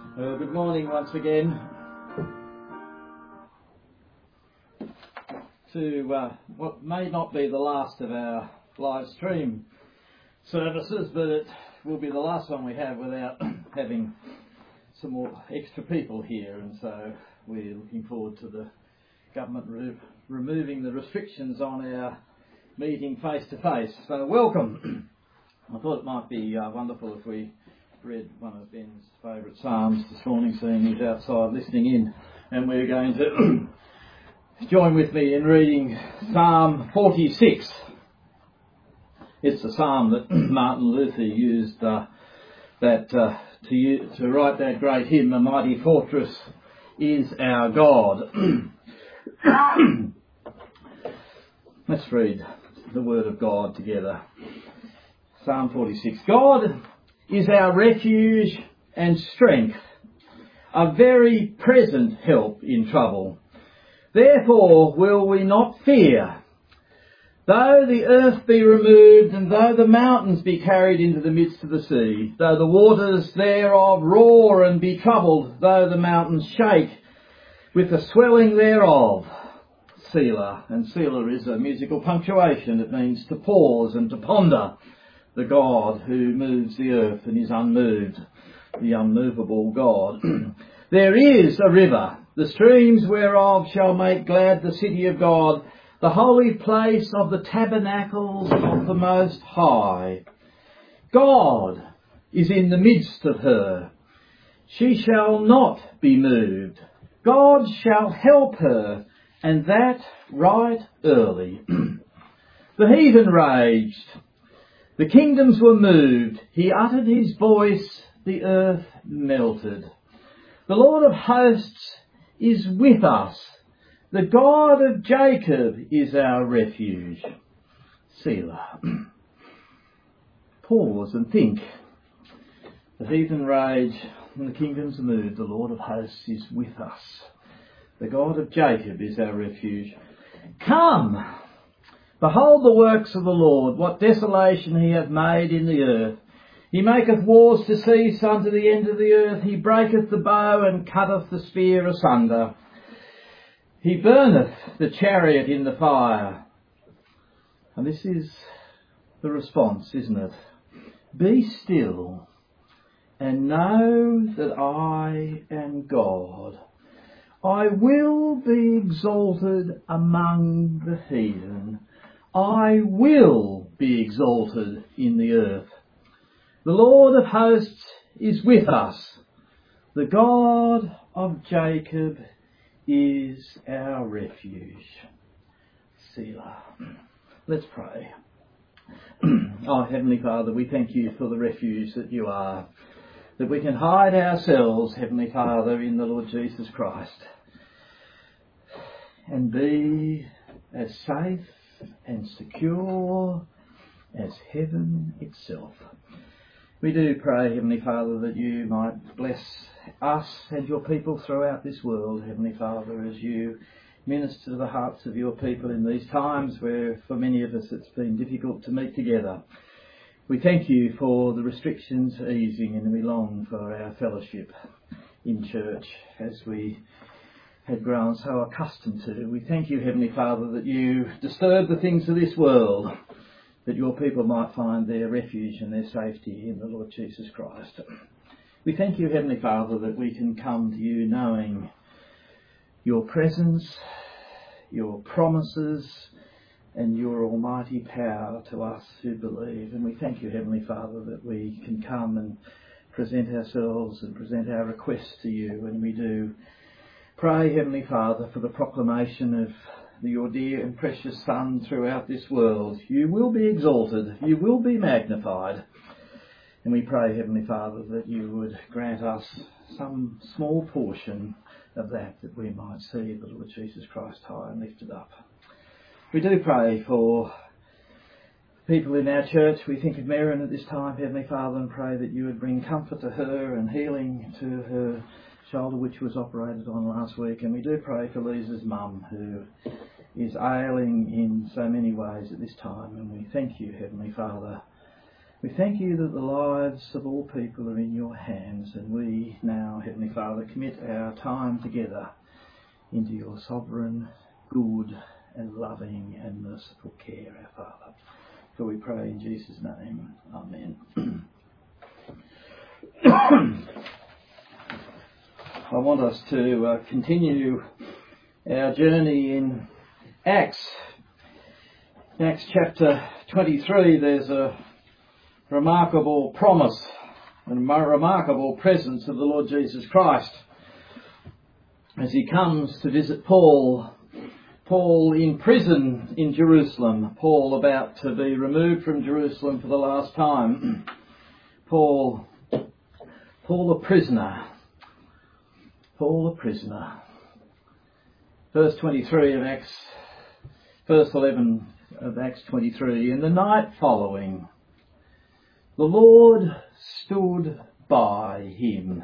Good morning once again to what may not be the last of our live stream services, but it will be the last one we have without having some more extra people here, and so we're looking forward to the government removing the restrictions on our meeting face to face. So welcome. I thought it might be wonderful if we read one of Ben's favourite psalms this morning, seeing he's outside listening in, and we're going to join with me in reading Psalm 46. It's the psalm that Martin Luther used to write that great hymn, "A Mighty Fortress is Our God." Let's read the Word of God together. Psalm 46. God is our refuge and strength, a very present help in trouble. Therefore will we not fear, though the earth be removed, and though the mountains be carried into the midst of the sea, though the waters thereof roar and be troubled, though the mountains shake with the swelling thereof. Selah. And Selah is a musical punctuation. It means to pause and to ponder the God who moves the earth and is unmoved, the unmovable God. There is a river, the streams whereof shall make glad the city of God, the holy place of the tabernacles of the Most High. God is in the midst of her. She shall not be moved. God shall help her, and that right early. The heathen raged. The kingdoms were moved. He uttered his voice. The earth melted. The Lord of hosts is with us. The God of Jacob is our refuge. Selah. Pause and think. The heathen rage and the kingdoms are moved. The Lord of hosts is with us. The God of Jacob is our refuge. Come! Behold the works of the Lord, what desolation he hath made in the earth. He maketh wars to cease unto the end of the earth. He breaketh the bow and cutteth the spear asunder. He burneth the chariot in the fire. And this is the response, isn't it? Be still and know that I am God. I will be exalted among the heathen. I will be exalted in the earth. The Lord of hosts is with us. The God of Jacob is our refuge. Selah. Let's pray. Oh, Heavenly Father, we thank you for the refuge that you are, that we can hide ourselves, Heavenly Father, in the Lord Jesus Christ, and be as safe and secure as heaven itself. We do pray, Heavenly Father, that you might bless us and your people throughout this world, Heavenly Father, as you minister to the hearts of your people in these times where for many of us it's been difficult to meet together. We thank you for the restrictions easing, and we long for our fellowship in church as we had grown so accustomed to. We thank you, Heavenly Father, that you disturb the things of this world, that your people might find their refuge and their safety in the Lord Jesus Christ. We thank you, Heavenly Father, that we can come to you knowing your presence, your promises, and your almighty power to us who believe. And we thank you, Heavenly Father, that we can come and present ourselves and present our requests to you. And we do pray, Heavenly Father, for the proclamation of your dear and precious Son throughout this world. You will be exalted. You will be magnified. And we pray, Heavenly Father, that you would grant us some small portion of that we might see the Lord Jesus Christ high and lifted up. We do pray for people in our church. We think of Marion at this time, Heavenly Father, and pray that you would bring comfort to her and healing to her shoulder, which was operated on last week. And we do pray for Lisa's mum, who is ailing in so many ways at this time. And we thank you, Heavenly Father, We thank you that the lives of all people are in your hands, and we now, Heavenly Father, commit our time together into your sovereign, good and loving and merciful care, our Father. For we pray in Jesus' name. Amen. I want us to continue our journey in Acts. Acts chapter 23, there's a remarkable promise and a remarkable presence of the Lord Jesus Christ as he comes to visit Paul in prison in Jerusalem. Paul about to be removed from Jerusalem for the last time. Paul a prisoner. Paul a prisoner. Verse 23 of Acts, verse 11 of Acts 23. In the night following, the Lord stood by him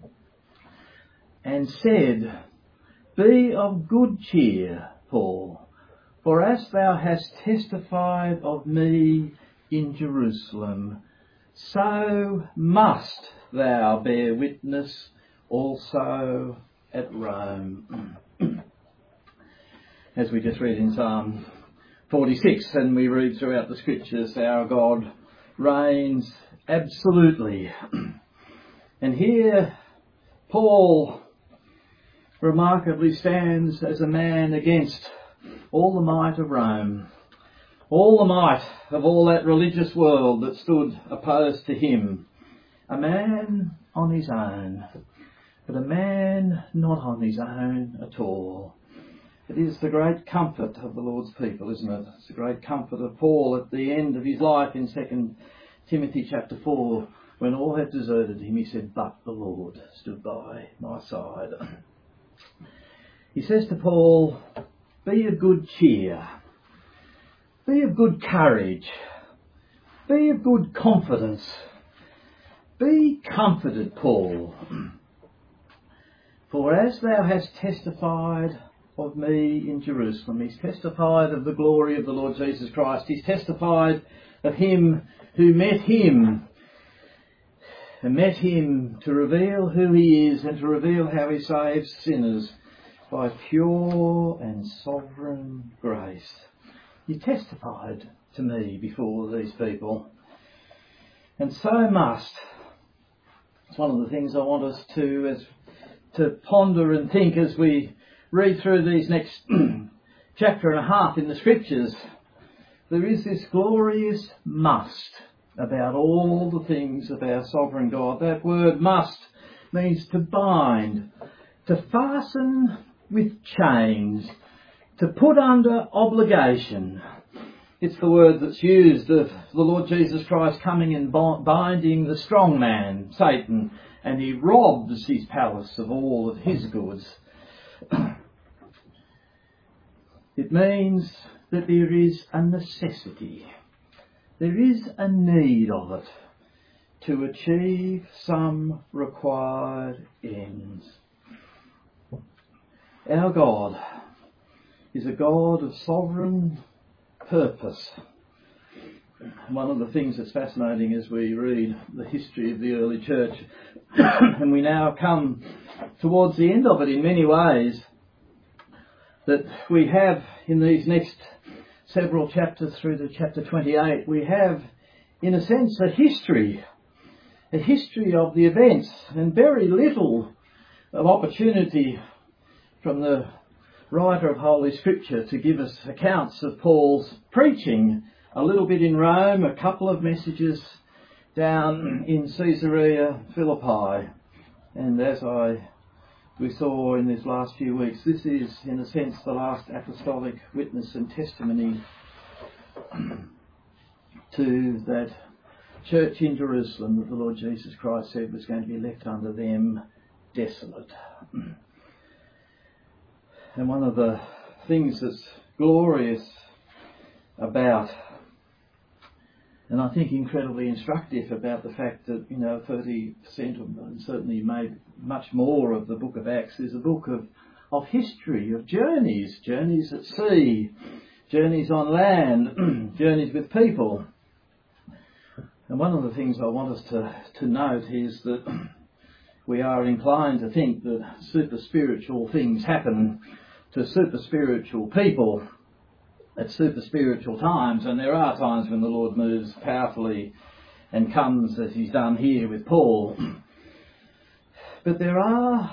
and said, "Be of good cheer, Paul, for as thou hast testified of me in Jerusalem, so must thou bear witness also at Rome." As we just read in Psalm 46, and we read throughout the scriptures, our God reigns absolutely. And here Paul remarkably stands as a man against all the might of Rome, all the might of all that religious world that stood opposed to him. A man on his own, but a man not on his own at all. It is the great comfort of the Lord's people, isn't it? It's the great comfort of Paul at the end of his life in 2 Timothy chapter 4, when all had deserted him, he said, "But the Lord stood by my side." He says to Paul, "Be of good cheer, be of good courage, be of good confidence, be comforted, Paul, for as thou hast testified of me in Jerusalem." He's testified of the glory of the Lord Jesus Christ. He's testified of him who met him to reveal who he is and to reveal how he saves sinners by pure and sovereign grace. He testified to me before these people. And so must. It's one of the things I want us to ponder and think as we read through these next chapter and a half in the scriptures. There is this glorious must about all the things of our sovereign God. That word must means to bind, to fasten with chains, to put under obligation. It's the word that's used of the Lord Jesus Christ coming and binding the strong man, Satan, and he robs his palace of all of his goods. It means that there is a necessity, there is a need of it to achieve some required ends. Our God is a God of sovereign purpose. One of the things that's fascinating as we read the history of the early church, and we now come towards the end of it in many ways, that we have in these next several chapters through to chapter 28, we have, in a sense, a history of the events, and very little of opportunity from the writer of Holy Scripture to give us accounts of Paul's preaching. A little bit in Rome, a couple of messages down in Caesarea Philippi. And as we saw in these last few weeks, this is, in a sense, the last apostolic witness and testimony to that church in Jerusalem that the Lord Jesus Christ said was going to be left under them desolate. And one of the things that's glorious about, and I think incredibly instructive about the fact that, 30% and certainly maybe much more of the book of Acts is a book of history, of journeys at sea, journeys on land, journeys with people. And one of the things I want us to note is that we are inclined to think that super spiritual things happen to super spiritual people at super spiritual times, and there are times when the Lord moves powerfully and comes as he's done here with Paul. But there are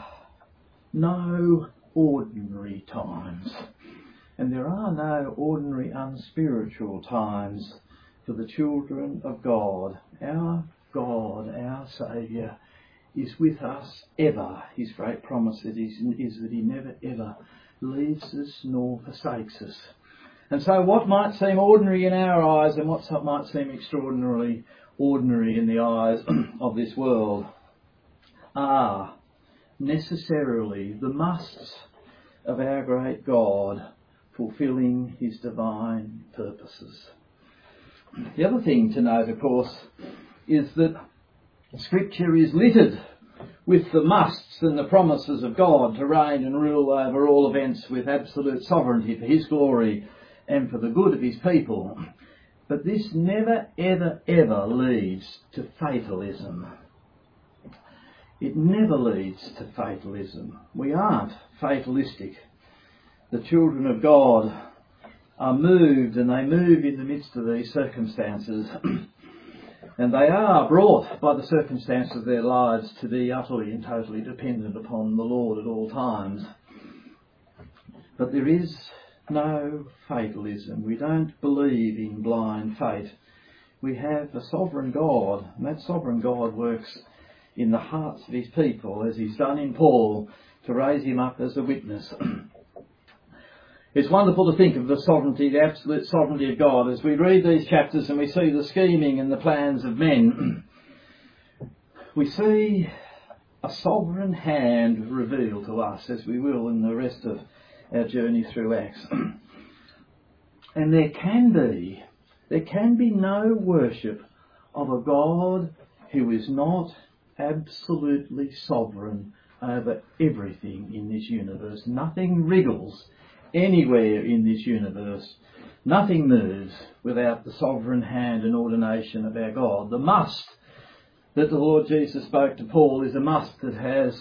no ordinary times, and there are no ordinary unspiritual times for the children of God. Our God, our Saviour, is with us ever. His great promise is that he never ever leaves us nor forsakes us. And so what might seem ordinary in our eyes and what might seem extraordinarily ordinary in the eyes of this world are necessarily the musts of our great God fulfilling his divine purposes. The other thing to note, of course, is that Scripture is littered with the musts and the promises of God to reign and rule over all events with absolute sovereignty for his glory and for the good of his people. But this never, ever, ever leads to fatalism. It never leads to fatalism. We aren't fatalistic. The children of God are moved, and they move in the midst of these circumstances. And they are brought by the circumstance of their lives to be utterly and totally dependent upon the Lord at all times. But there is no fatalism. We don't believe in blind fate. We have a sovereign God, and that sovereign God works in the hearts of his people, as he's done in Paul, to raise him up as a witness. It's wonderful to think of the sovereignty, the absolute sovereignty of God, as we read these chapters and we see the scheming and the plans of men. We see a sovereign hand revealed to us, as we will in the rest of our journey through Acts. And there can be no worship of a God who is not absolutely sovereign over everything in this universe. Nothing wriggles anywhere in this universe. Nothing moves without the sovereign hand and ordination of our God. The must that the Lord Jesus spoke to Paul is a must that has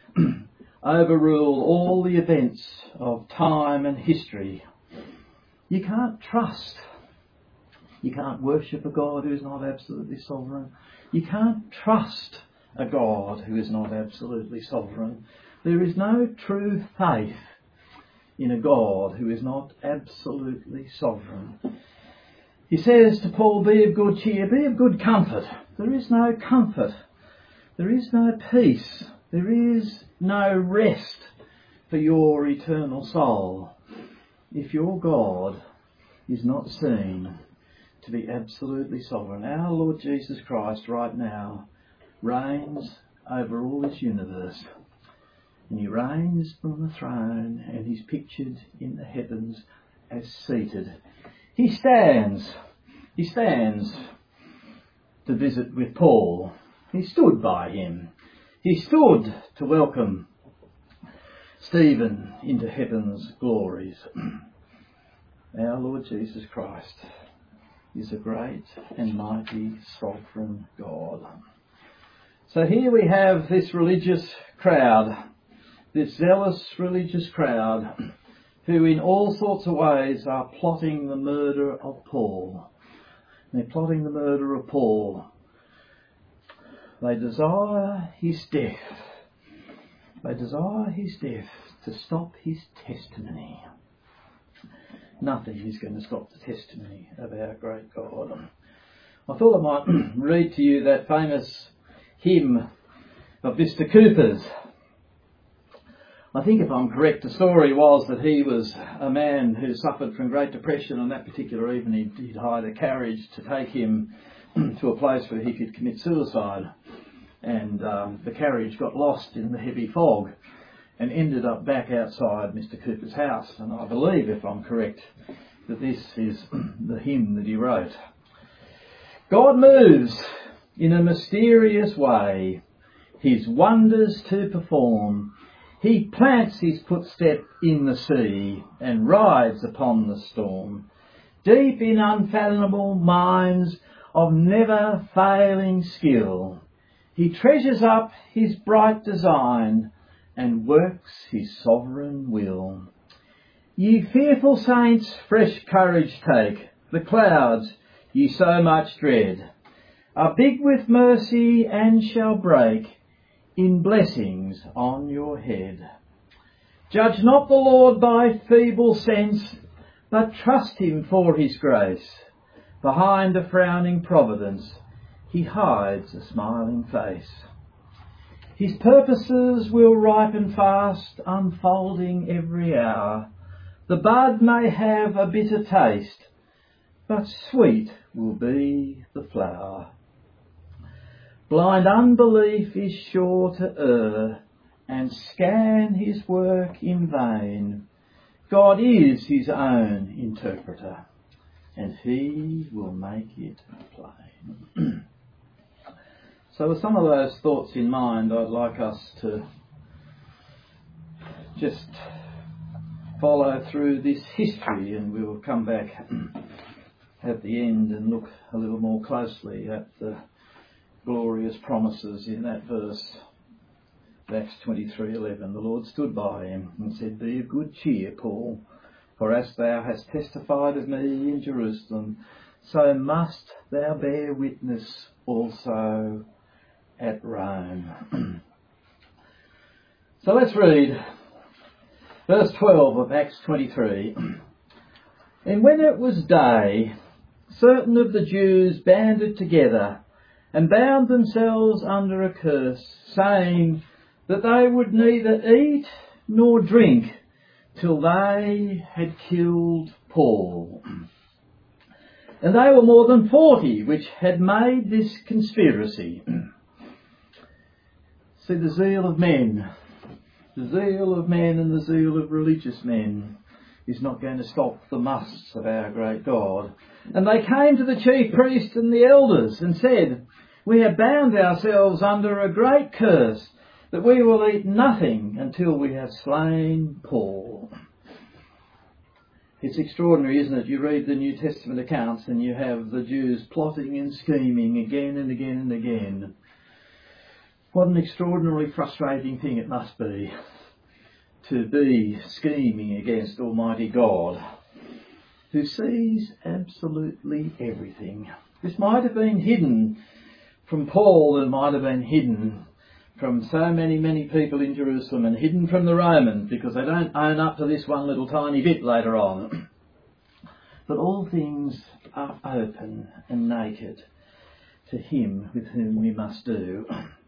overruled all the events of time and history. You can't trust. You can't worship a God who is not absolutely sovereign. You can't trust a God who is not absolutely sovereign. There is no true faith in a God who is not absolutely sovereign. He says to Paul, be of good cheer, be of good comfort. There is no comfort. There is no peace. There is no rest for your eternal soul if your God is not seen to be absolutely sovereign. Our Lord Jesus Christ right now reigns over all this universe. And he reigns from the throne, and he's pictured in the heavens as seated. He stands to visit with Paul. He stood by him. He stood to welcome Stephen into heaven's glories. Our Lord Jesus Christ is a great and mighty sovereign God. So here we have this religious crowd, this zealous religious crowd, who in all sorts of ways are plotting the murder of Paul. They're plotting the murder of Paul. They desire his death. They desire his death to stop his testimony. Nothing is going to stop the testimony of our great God. I thought I might read to you that famous hymn of Mr. Cooper's. I think if I'm correct, the story was that he was a man who suffered from Great Depression. On that particular evening he'd hired a carriage to take him to a place where he could commit suicide. And the carriage got lost in the heavy fog and ended up back outside Mr. Cooper's house. And I believe, if I'm correct, that this is the hymn that he wrote. God moves in a mysterious way, his wonders to perform. He plants his footstep in the sea and rides upon the storm. Deep in unfathomable minds of never failing skill. He treasures up his bright design and works his sovereign will. Ye fearful saints, fresh courage take. The clouds ye so much dread are big with mercy and shall break in blessings on your head. Judge not the Lord by feeble sense, but trust him for his grace. Behind a frowning providence, he hides a smiling face. His purposes will ripen fast, unfolding every hour. The bud may have a bitter taste, but sweet will be the flower. Blind unbelief is sure to err and scan his work in vain. God is his own interpreter, and he will make it plain. So with some of those thoughts in mind, I'd like us to just follow through this history, and we will come back at the end and look a little more closely at the glorious promises in that verse. Acts 23:11. The Lord stood by him and said, Be of good cheer, Paul, for as thou hast testified of me in Jerusalem, so must thou bear witness also at Rome. So let's read verse 12 of Acts 23. And when it was day, certain of the Jews banded together and bound themselves under a curse, saying that they would neither eat nor drink till they had killed Paul. And they were more than 40 which had made this conspiracy. See, the zeal of men and the zeal of religious men is not going to stop the musts of our great God. And they came to the chief priest and the elders and said, We have bound ourselves under a great curse, that we will eat nothing until we have slain Paul. It's extraordinary, isn't it? You read the New Testament accounts and you have the Jews plotting and scheming again and again and again. What an extraordinarily frustrating thing it must be to be scheming against Almighty God, who sees absolutely everything. This might have been hidden from Paul, and might have been hidden from so many people in Jerusalem, and hidden from the Romans because they don't own up to this one little tiny bit later on. But all things are open and naked to him with whom we must do.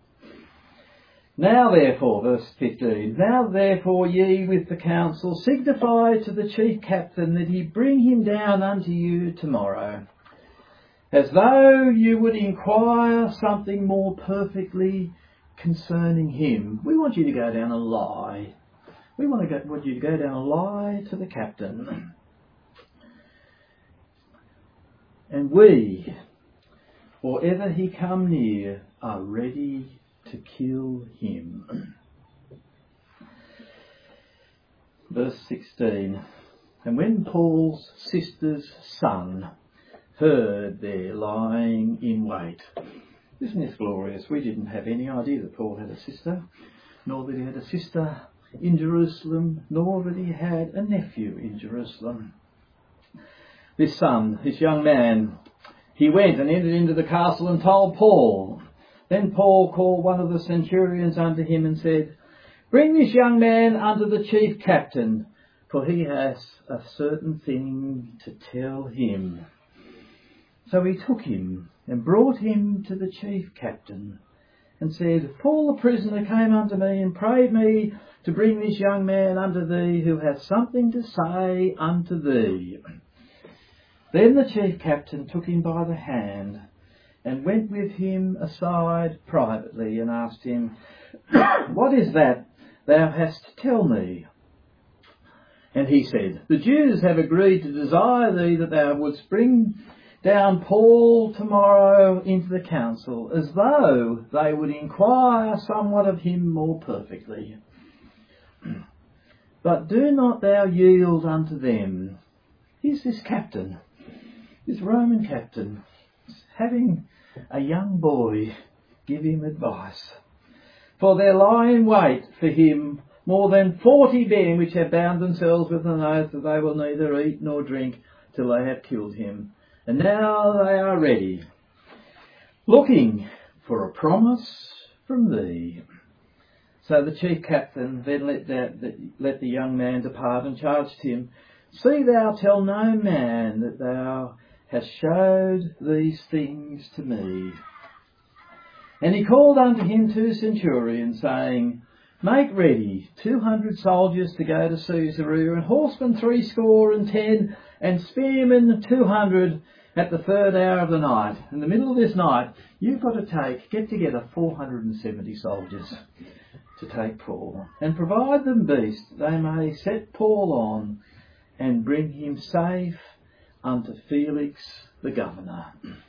Now therefore, verse 15, Now therefore ye with the council signify to the chief captain that he bring him down unto you tomorrow, as though you would inquire something more perfectly concerning him. We want you to go down and lie. Want you to go down and lie to the captain. And we, or ever he come near, are ready to kill him. Verse 16. And when Paul's sister's son heard their lying in wait. Isn't this glorious? We didn't have any idea that Paul had a sister, nor that he had a sister in Jerusalem, nor that he had a nephew in Jerusalem. This son, this young man, he went and entered into the castle and told Paul. Then Paul called one of the centurions unto him and said, Bring this young man unto the chief captain, for he has a certain thing to tell him. So he took him and brought him to the chief captain and said, Paul the prisoner came unto me and prayed me to bring this young man unto thee, who hath something to say unto thee. Then the chief captain took him by the hand and went with him aside privately and asked him, What is that thou hast to tell me? And he said, The Jews have agreed to desire thee that thou wouldst bring down Paul tomorrow into the council, as though they would inquire somewhat of him more perfectly. But do not thou yield unto them. Here's this captain, this Roman captain, having a young boy give him advice. For there lie in wait for him more than 40 men which have bound themselves with an oath that they will neither eat nor drink till they have killed him. And now they are ready, looking for a promise from thee. So the chief captain then let the young man depart and charged him, See thou tell no man that thou hast showed these things to me. And he called unto him 2 centurions, saying, Make ready 200 soldiers to go to Caesarea, and horsemen 70, and spearmen 200 at the 3rd hour of the night. In the middle of this night, you've got to get together 470 soldiers to take Paul, and provide them beasts, they may set Paul on, and bring him safe unto Felix the governor.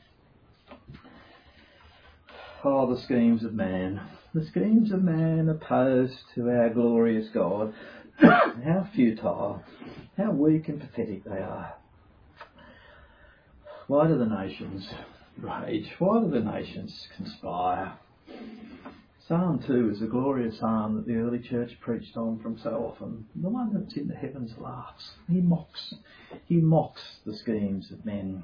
Oh, the schemes of man. The schemes of man opposed to our glorious God. How futile, how weak and pathetic they are. Why do the nations rage? Why do the nations conspire? Psalm 2 is a glorious psalm that the early church preached on from so often. The one that's in the heavens laughs. He mocks the schemes of men.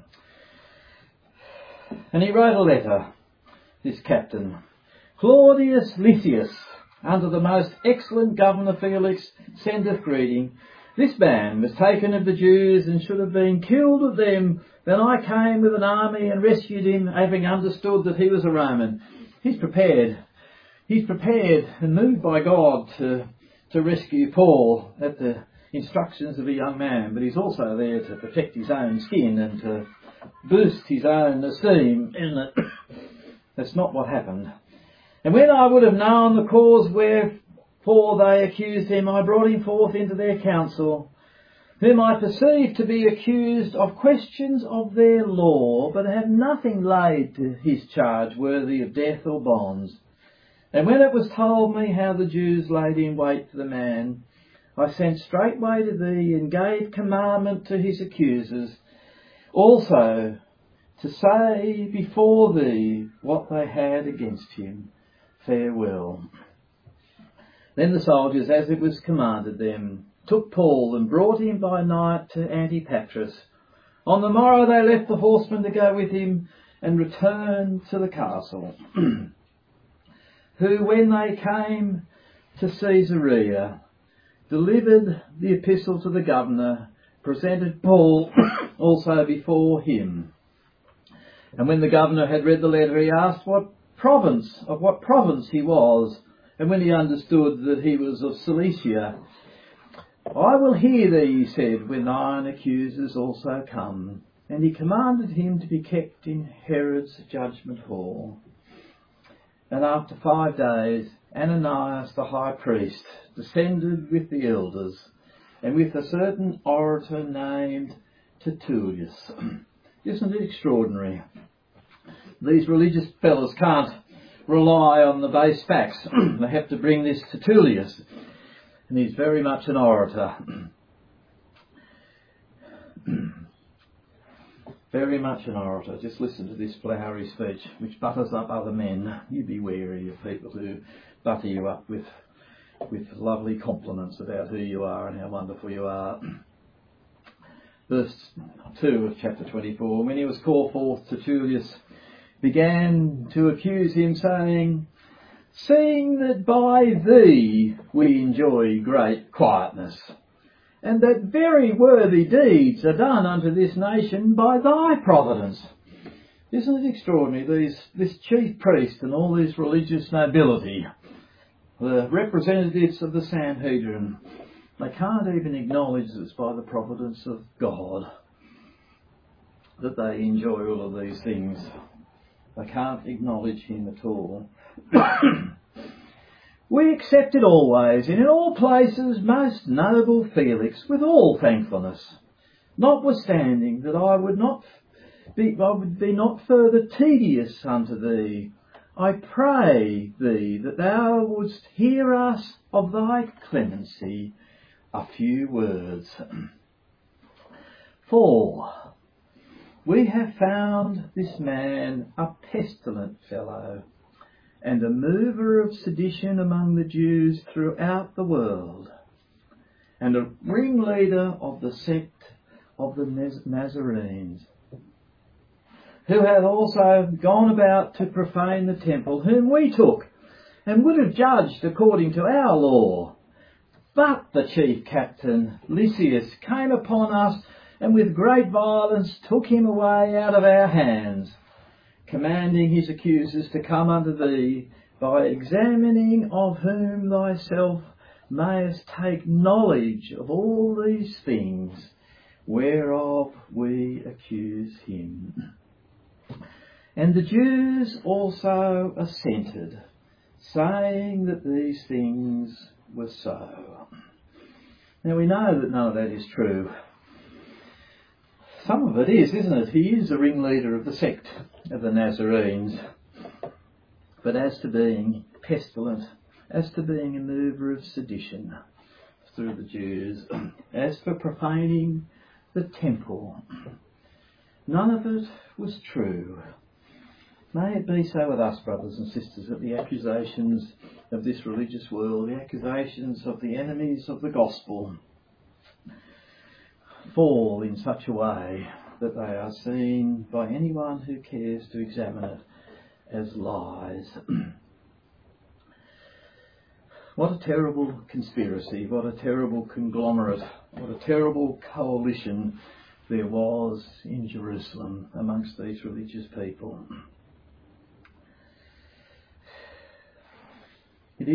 And he wrote a letter, this captain, Claudius Lysias, unto the most excellent governor Felix, sendeth greeting. This man was taken of the Jews and should have been killed of them. Then I came with an army and rescued him, having understood that he was a Roman. He's prepared and moved by God to rescue Paul at the instructions of a young man, but he's also there to protect his own skin and to boost his own esteem, isn't it? That's not what happened. And when I would have known the cause wherefore they accused him, I brought him forth into their council, whom I perceived to be accused of questions of their law, but had nothing laid to his charge worthy of death or bonds. And when it was told me how the Jews laid in wait for the man, I sent straightway to thee and gave commandment to his accusers, also to say before thee what they had against him. Farewell. Then the soldiers, as it was commanded them, took Paul and brought him by night to Antipatris. On the morrow they left the horsemen to go with him and returned to the castle. Who, when they came to Caesarea, delivered the epistle to the governor, presented Paul also before him. And when the governor had read the letter, he asked of what province he was, and when he understood that he was of Cilicia, I will hear thee, he said, when thine accusers also come. And he commanded him to be kept in Herod's judgment hall. And after 5 days, Ananias the high priest descended with the elders, and with a certain orator named Tertullus. Isn't it extraordinary? These religious fellows can't rely on the base facts. They have to bring this Tertullus, and he's very much an orator. Very much an orator. Just listen to this flowery speech, which butters up other men. You be wary of people who butter you up with lovely compliments about who you are and how wonderful you are. Verse 2 of chapter 24. When he was called forth, Tertullus began to accuse him, saying, Seeing that by thee we enjoy great quietness, and that very worthy deeds are done unto this nation by thy providence. Isn't it extraordinary? This chief priest and all this religious nobility, the representatives of the Sanhedrin, they can't even acknowledge that it's by the providence of God that they enjoy all of these things. They can't acknowledge him at all. We accept it always, and in all places, most noble Felix, with all thankfulness, notwithstanding that I would be not further tedious unto thee. I pray thee that thou wouldst hear us of thy clemency a few words. For we have found this man a pestilent fellow, and a mover of sedition among the Jews throughout the world, and a ringleader of the sect of the Nazarenes, who hath also gone about to profane the temple, whom we took, and would have judged according to our law. But the chief captain, Lysias, came upon us, and with great violence took him away out of our hands, commanding his accusers to come unto thee, by examining of whom thyself mayest take knowledge of all these things, whereof we accuse him. And the Jews also assented, saying that these things were so. Now we know that none of that is true. Some of it is, isn't it? He is the ringleader of the sect of the Nazarenes. But as to being pestilent, as to being a mover of sedition through the Jews, as for profaning the temple, none of it was true. May it be so with us, brothers and sisters, that the accusations of this religious world, the accusations of the enemies of the gospel, fall in such a way that they are seen by anyone who cares to examine it as lies. What a terrible conspiracy, what a terrible conglomerate, what a terrible coalition there was in Jerusalem amongst these religious people. It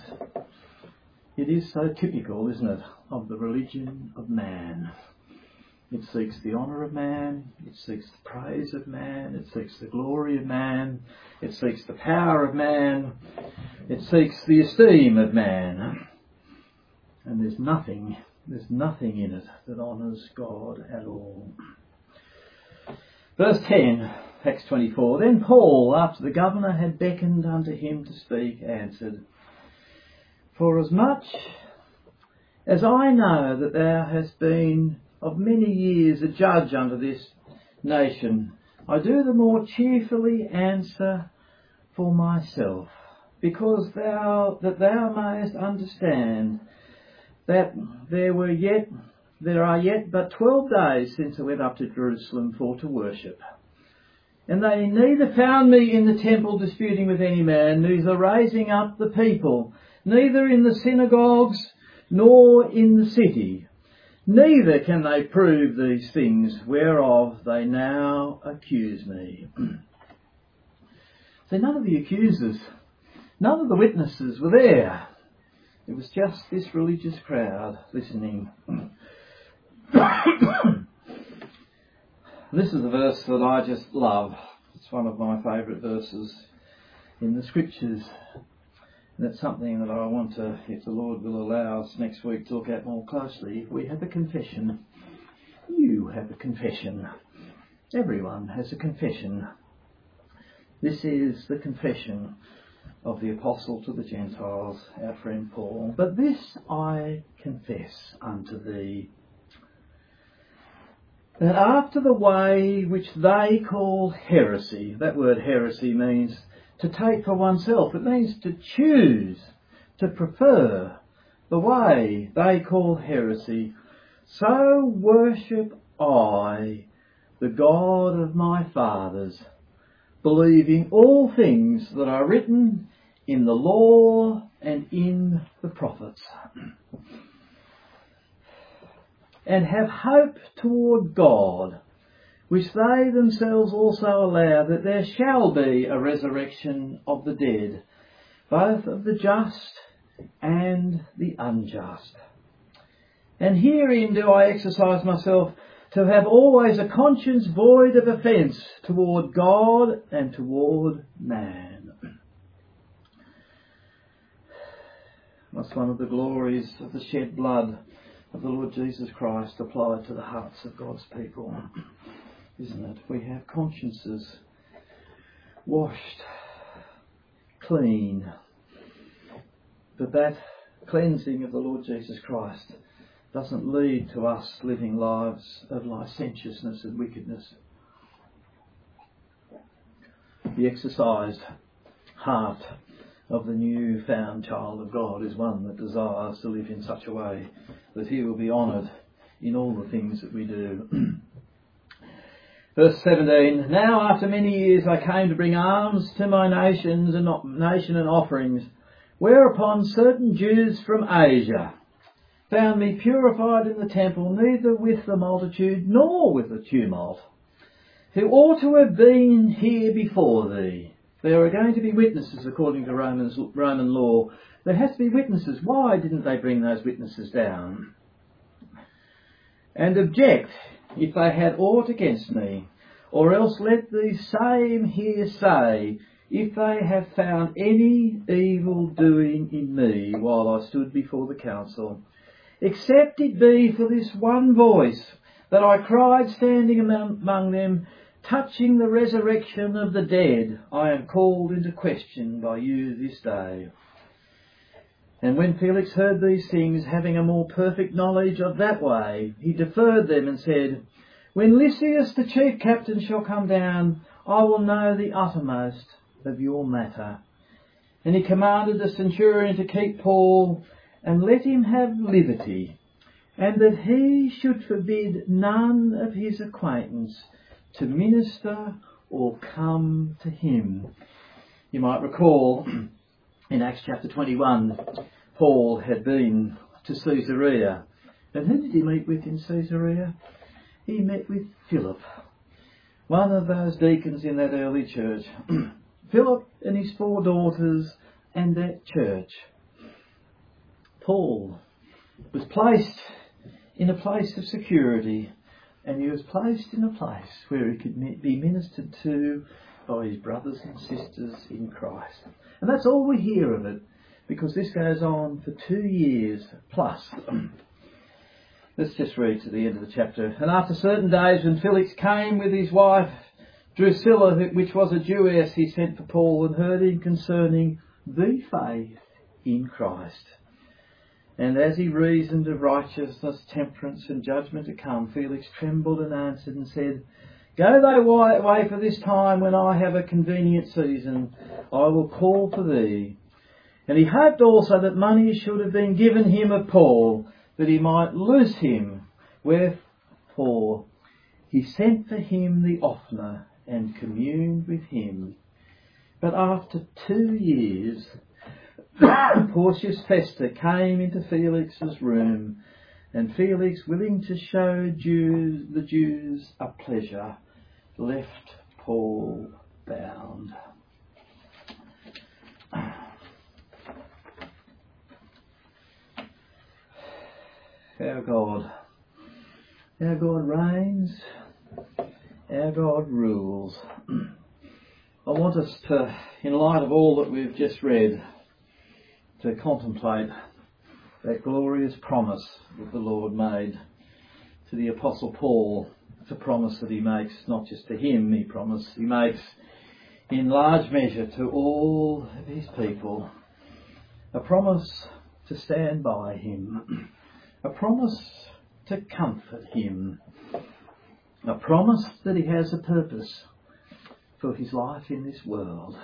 is so typical, isn't it, of the religion of man. It seeks the honour of man, it seeks the praise of man, it seeks the glory of man, it seeks the power of man, it seeks the esteem of man. And there's nothing in it that honours God at all. Verse 10, Acts 24, Then Paul, after the governor had beckoned unto him to speak, answered, Forasmuch as I know that thou hast been of many years a judge unto this nation, I do the more cheerfully answer for myself, because thou mayest understand that there are yet but 12 days since I went up to Jerusalem for to worship. And they neither found me in the temple disputing with any man, neither raising up the people, neither in the synagogues, nor in the city. Neither can they prove these things whereof they now accuse me. So none of the accusers, none of the witnesses were there. It was just this religious crowd listening. This is a verse that I just love. It's one of my favourite verses in the scriptures. And it's something that I want to, if the Lord will allow us next week, to look at more closely. We have a confession. You have a confession. Everyone has a confession. This is the confession of the Apostle to the Gentiles, our friend Paul. But this I confess unto thee, that after the way which they call heresy, that word heresy means to take for oneself. It means to choose, to prefer the way they call heresy. So worship I the God of my fathers, believing all things that are written in the law and in the prophets, and have hope toward God, which they themselves also allow, that there shall be a resurrection of the dead, both of the just and the unjust. And herein do I exercise myself, to have always a conscience void of offence toward God and toward man. That's one of the glories of the shed blood of the Lord Jesus Christ applied to the hearts of God's people, isn't it? We have consciences washed clean, but that cleansing of the Lord Jesus Christ doesn't lead to us living lives of licentiousness and wickedness. The exercised heart of the new-found child of God is one that desires to live in such a way that he will be honoured in all the things that we do. Verse 17, now after many years I came to bring alms to my nation and offerings, whereupon certain Jews from Asia found me purified in the temple, neither with the multitude nor with the tumult, who ought to have been here before thee. There are going to be witnesses according to Roman law. There has to be witnesses. Why didn't they bring those witnesses down? And object if they had aught against me, or else let these same here say, if they have found any evil doing in me while I stood before the council, except it be for this one voice that I cried standing among them, touching the resurrection of the dead, I am called into question by you this day. And when Felix heard these things, having a more perfect knowledge of that way, he deferred them and said, when Lysias the chief captain shall come down, I will know the uttermost of your matter. And he commanded the centurion to keep Paul and let him have liberty, and that he should forbid none of his acquaintance to minister or come to him. You might recall in Acts chapter 21, Paul had been to Caesarea. And who did he meet with in Caesarea? He met with Philip, one of those deacons in that early church. Philip and his 4 daughters and that church. Paul was placed in a place of security, and he was placed in a place where he could be ministered to by his brothers and sisters in Christ. And that's all we hear of it, because this goes on for 2 years plus. Let's just read to the end of the chapter. And after certain days, when Felix came with his wife Drusilla, which was a Jewess, he sent for Paul and heard him concerning the faith in Christ. And as he reasoned of righteousness, temperance and judgment to come, Felix trembled and answered and said, go thy way, for this time when I have a convenient season, I will call for thee. And he hoped also that money should have been given him of Paul, that he might loose him. Wherefore he sent for him the oftener and communed with him. But after 2 years, Porcius Festus came into Felix's room, and Felix, willing to show the Jews a pleasure, left Paul bound. Our God reigns, our God rules. I want us to, in light of all that we've just read, to contemplate that glorious promise that the Lord made to the Apostle Paul. It's a promise that he makes not just to him, he makes in large measure to all of his people. A promise to stand by him. A promise to comfort him. A promise that he has a purpose for his life in this world.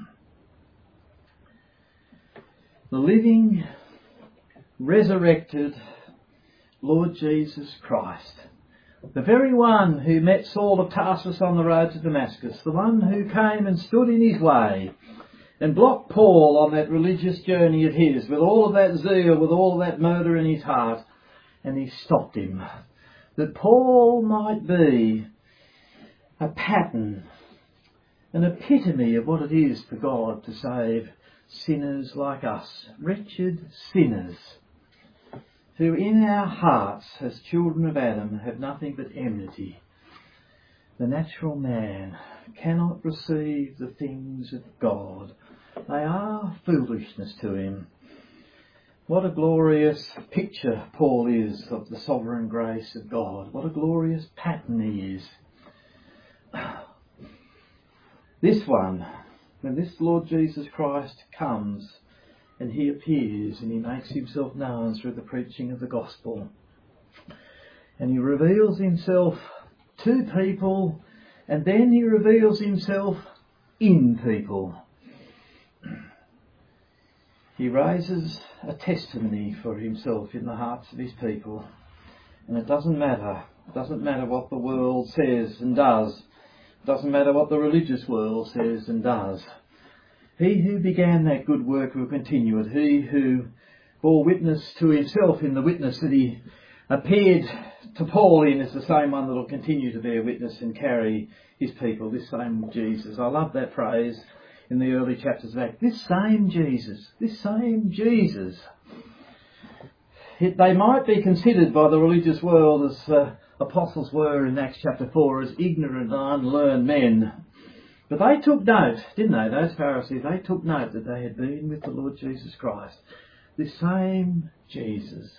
The living, resurrected Lord Jesus Christ, the very one who met Saul of Tarsus on the road to Damascus, the one who came and stood in his way and blocked Paul on that religious journey of his, with all of that zeal, with all of that murder in his heart, and he stopped him, that Paul might be a pattern, an epitome of what it is for God to save sinners like us, wretched sinners, who in our hearts as children of Adam have nothing but enmity. The natural man cannot receive the things of God. They are foolishness to him. What a glorious picture Paul is of the sovereign grace of God. What a glorious pattern he is. This one, when this Lord Jesus Christ comes and he appears and he makes himself known through the preaching of the gospel, and he reveals himself to people, and then he reveals himself in people. He raises a testimony for himself in the hearts of his people. And it doesn't matter. It doesn't matter what the world says and does. It doesn't matter what the religious world says and does. He who began that good work will continue it. He who bore witness to himself in the witness that he appeared to Paul in is the same one that will continue to bear witness and carry his people, this same Jesus. I love that phrase in the early chapters of Acts. This same Jesus. This same Jesus. They might be considered by the religious world as apostles were in Acts chapter 4 as ignorant and unlearned men. But they took note, didn't they, those Pharisees? They took note that they had been with the Lord Jesus Christ. This same Jesus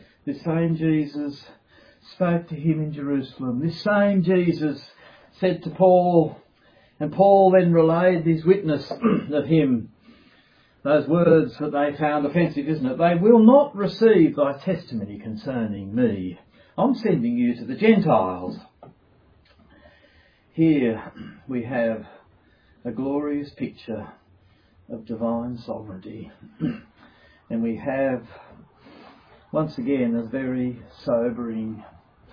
spoke to him in Jerusalem. This same Jesus said to Paul, and Paul then relayed his witness of him. Those words that they found offensive, isn't it? They will not receive thy testimony concerning me. I'm sending you to the Gentiles. Here we have a glorious picture of divine sovereignty. And we have, once again, a very sobering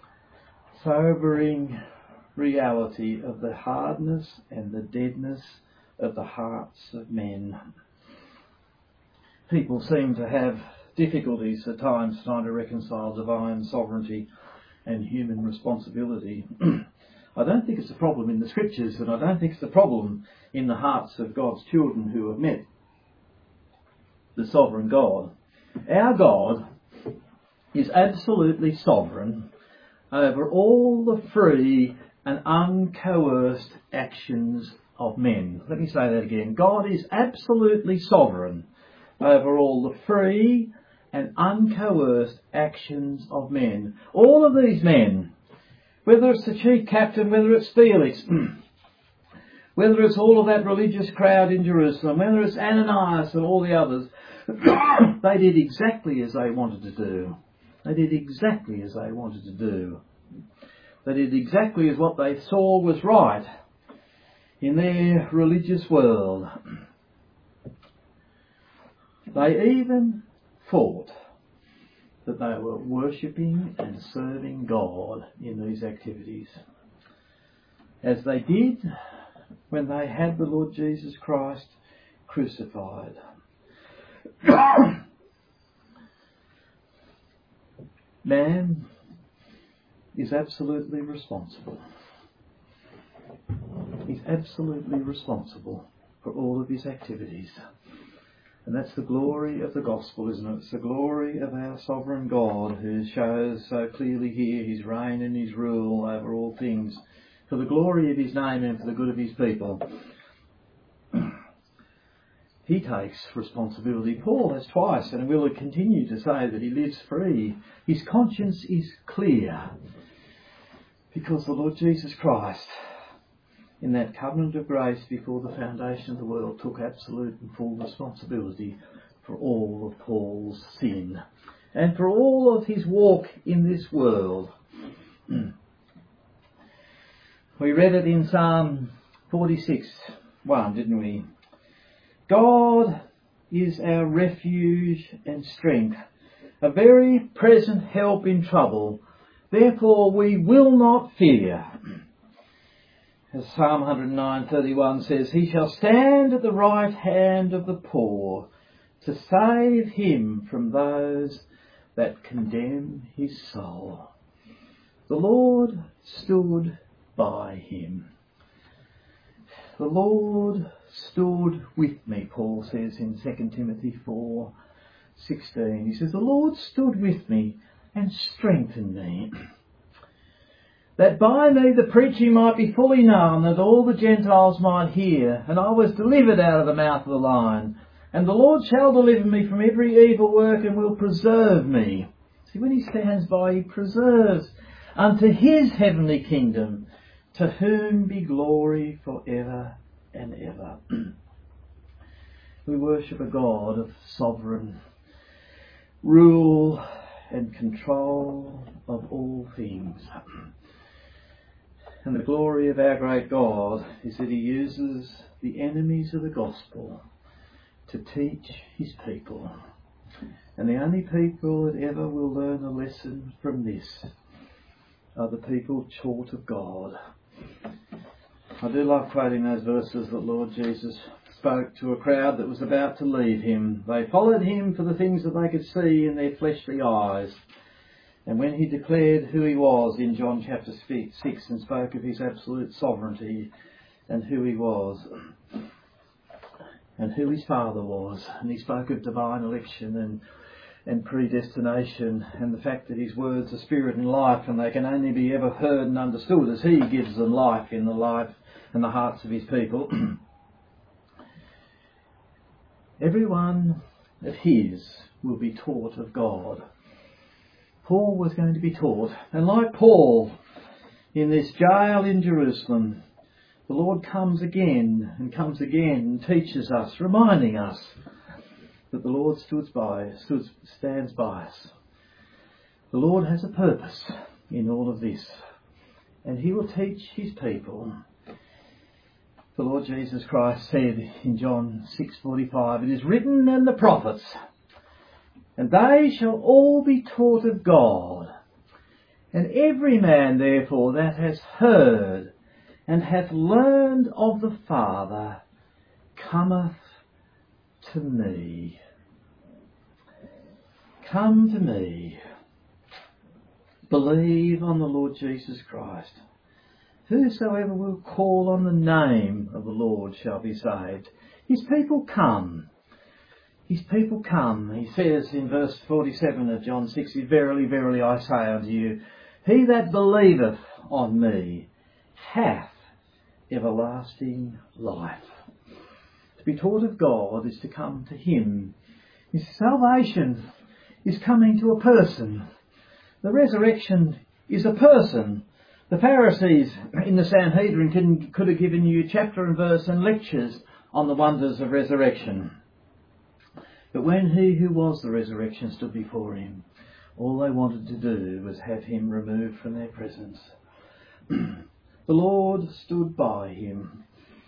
reality of the hardness and the deadness of the hearts of men. People seem to have difficulties at times trying to reconcile divine sovereignty and human responsibility. I don't think it's a problem in the scriptures, and I don't think it's a problem in the hearts of God's children who have met the sovereign God. Our God is absolutely sovereign over all the free and uncoerced actions of men. Let me say that again. God is absolutely sovereign over all the free and uncoerced actions of men. All of these men, whether it's the chief captain, whether it's Felix, whether it's all of that religious crowd in Jerusalem, whether it's Ananias and all the others, they did exactly as they wanted to do. They did exactly as they wanted to do. They did exactly as what they saw was right in their religious world. They even thought that they were worshipping and serving God in these activities, as they did when they had the Lord Jesus Christ crucified. Man is absolutely responsible. He's absolutely responsible for all of his activities. And that's the glory of the gospel, isn't it? It's the glory of our sovereign God, who shows so clearly here his reign and his rule over all things, for the glory of his name and for the good of his people. He takes responsibility. Paul has twice, and will continue to say, that he lives free. His conscience is clear, because the Lord Jesus Christ, in that covenant of grace before the foundation of the world, took absolute and full responsibility for all of Paul's sin and for all of his walk in this world. We read it in Psalm 46:1, didn't we? God is our refuge and strength, a very present help in trouble. Therefore we will not fear. As Psalm 109:31 says, he shall stand at the right hand of the poor to save him from those that condemn his soul. The Lord stood by him. The Lord stood with me, Paul says in 2 Timothy 4:16. He says, the Lord stood with me and strengthened me, that by me the preaching might be fully known, that all the Gentiles might hear. And I was delivered out of the mouth of the lion. And the Lord shall deliver me from every evil work, and will preserve me. See, when he stands by, he preserves unto his heavenly kingdom, to whom be glory for ever and ever. We worship a God of sovereign rule and control of all things. And the glory of our great God is that he uses the enemies of the gospel to teach his people. And the only people that ever will learn a lesson from this are the people taught of God. I do love quoting those verses that Lord Jesus spoke to a crowd that was about to leave him. They followed him for the things that they could see in their fleshly eyes. And when he declared who he was in John chapter 6 and spoke of his absolute sovereignty and who he was and who his Father was, and he spoke of divine election and predestination and the fact that his words are spirit and life, and they can only be ever heard and understood as he gives them life in the life and the hearts of his people. Everyone of his will be taught of God. Paul was going to be taught, and like Paul in this jail in Jerusalem, the Lord comes again and teaches us, reminding us that the Lord stands by us. The Lord has a purpose in all of this, and he will teach his people. The Lord Jesus Christ said in John 6:45, "It is written in the prophets, and they shall all be taught of God. And every man therefore that has heard and hath learned of the Father cometh to me." Come to me. Believe on the Lord Jesus Christ. Whosoever will call on the name of the Lord shall be saved. His people come. His people come. He says in verse 47 of John 6, "Verily, verily, I say unto you, he that believeth on me hath everlasting life." To be taught of God is to come to him. His salvation is coming to a person. The resurrection is a person. The Pharisees in the Sanhedrin could have given you chapter and verse and lectures on the wonders of resurrection. But when he who was the resurrection stood before him, all they wanted to do was have him removed from their presence. The Lord stood by him.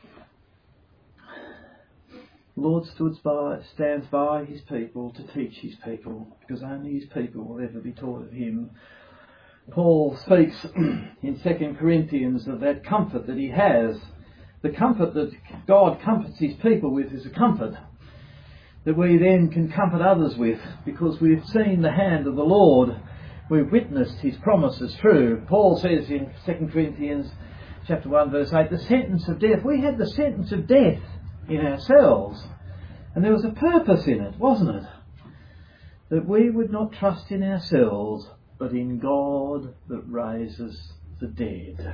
The Lord stands by his people to teach his people, because only his people will ever be taught of him. Paul speaks in 2 Corinthians of that comfort that he has. The comfort that God comforts his people with is a comfort that we then can comfort others with, because we've seen the hand of the Lord. We've witnessed his promises true. Paul says in 2 Corinthians chapter 1 verse 8, the sentence of death. We had the sentence of death in ourselves, and there was a purpose in it, wasn't it? That we would not trust in ourselves, but in God that raises the dead.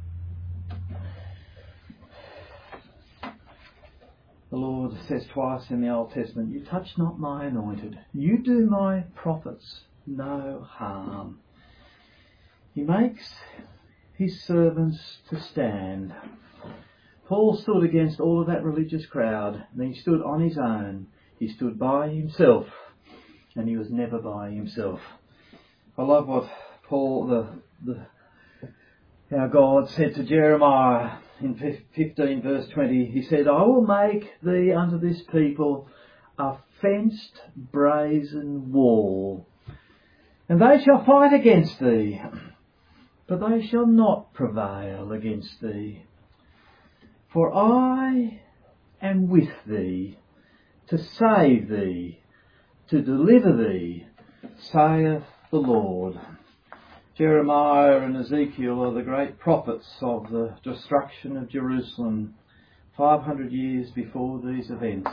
The Lord says twice in the Old Testament, "You touch not my anointed. You do my prophets no harm." He makes his servants to stand. Paul stood against all of that religious crowd, and he stood on his own. He stood by himself, and he was never by himself. I love what Paul, how God said to Jeremiah in 15 verse 20, he said, "I will make thee unto this people a fenced brazen wall, and they shall fight against thee, but they shall not prevail against thee. For I am with thee, to save thee, to deliver thee, saith the Lord." Jeremiah and Ezekiel are the great prophets of the destruction of Jerusalem 500 years before these events.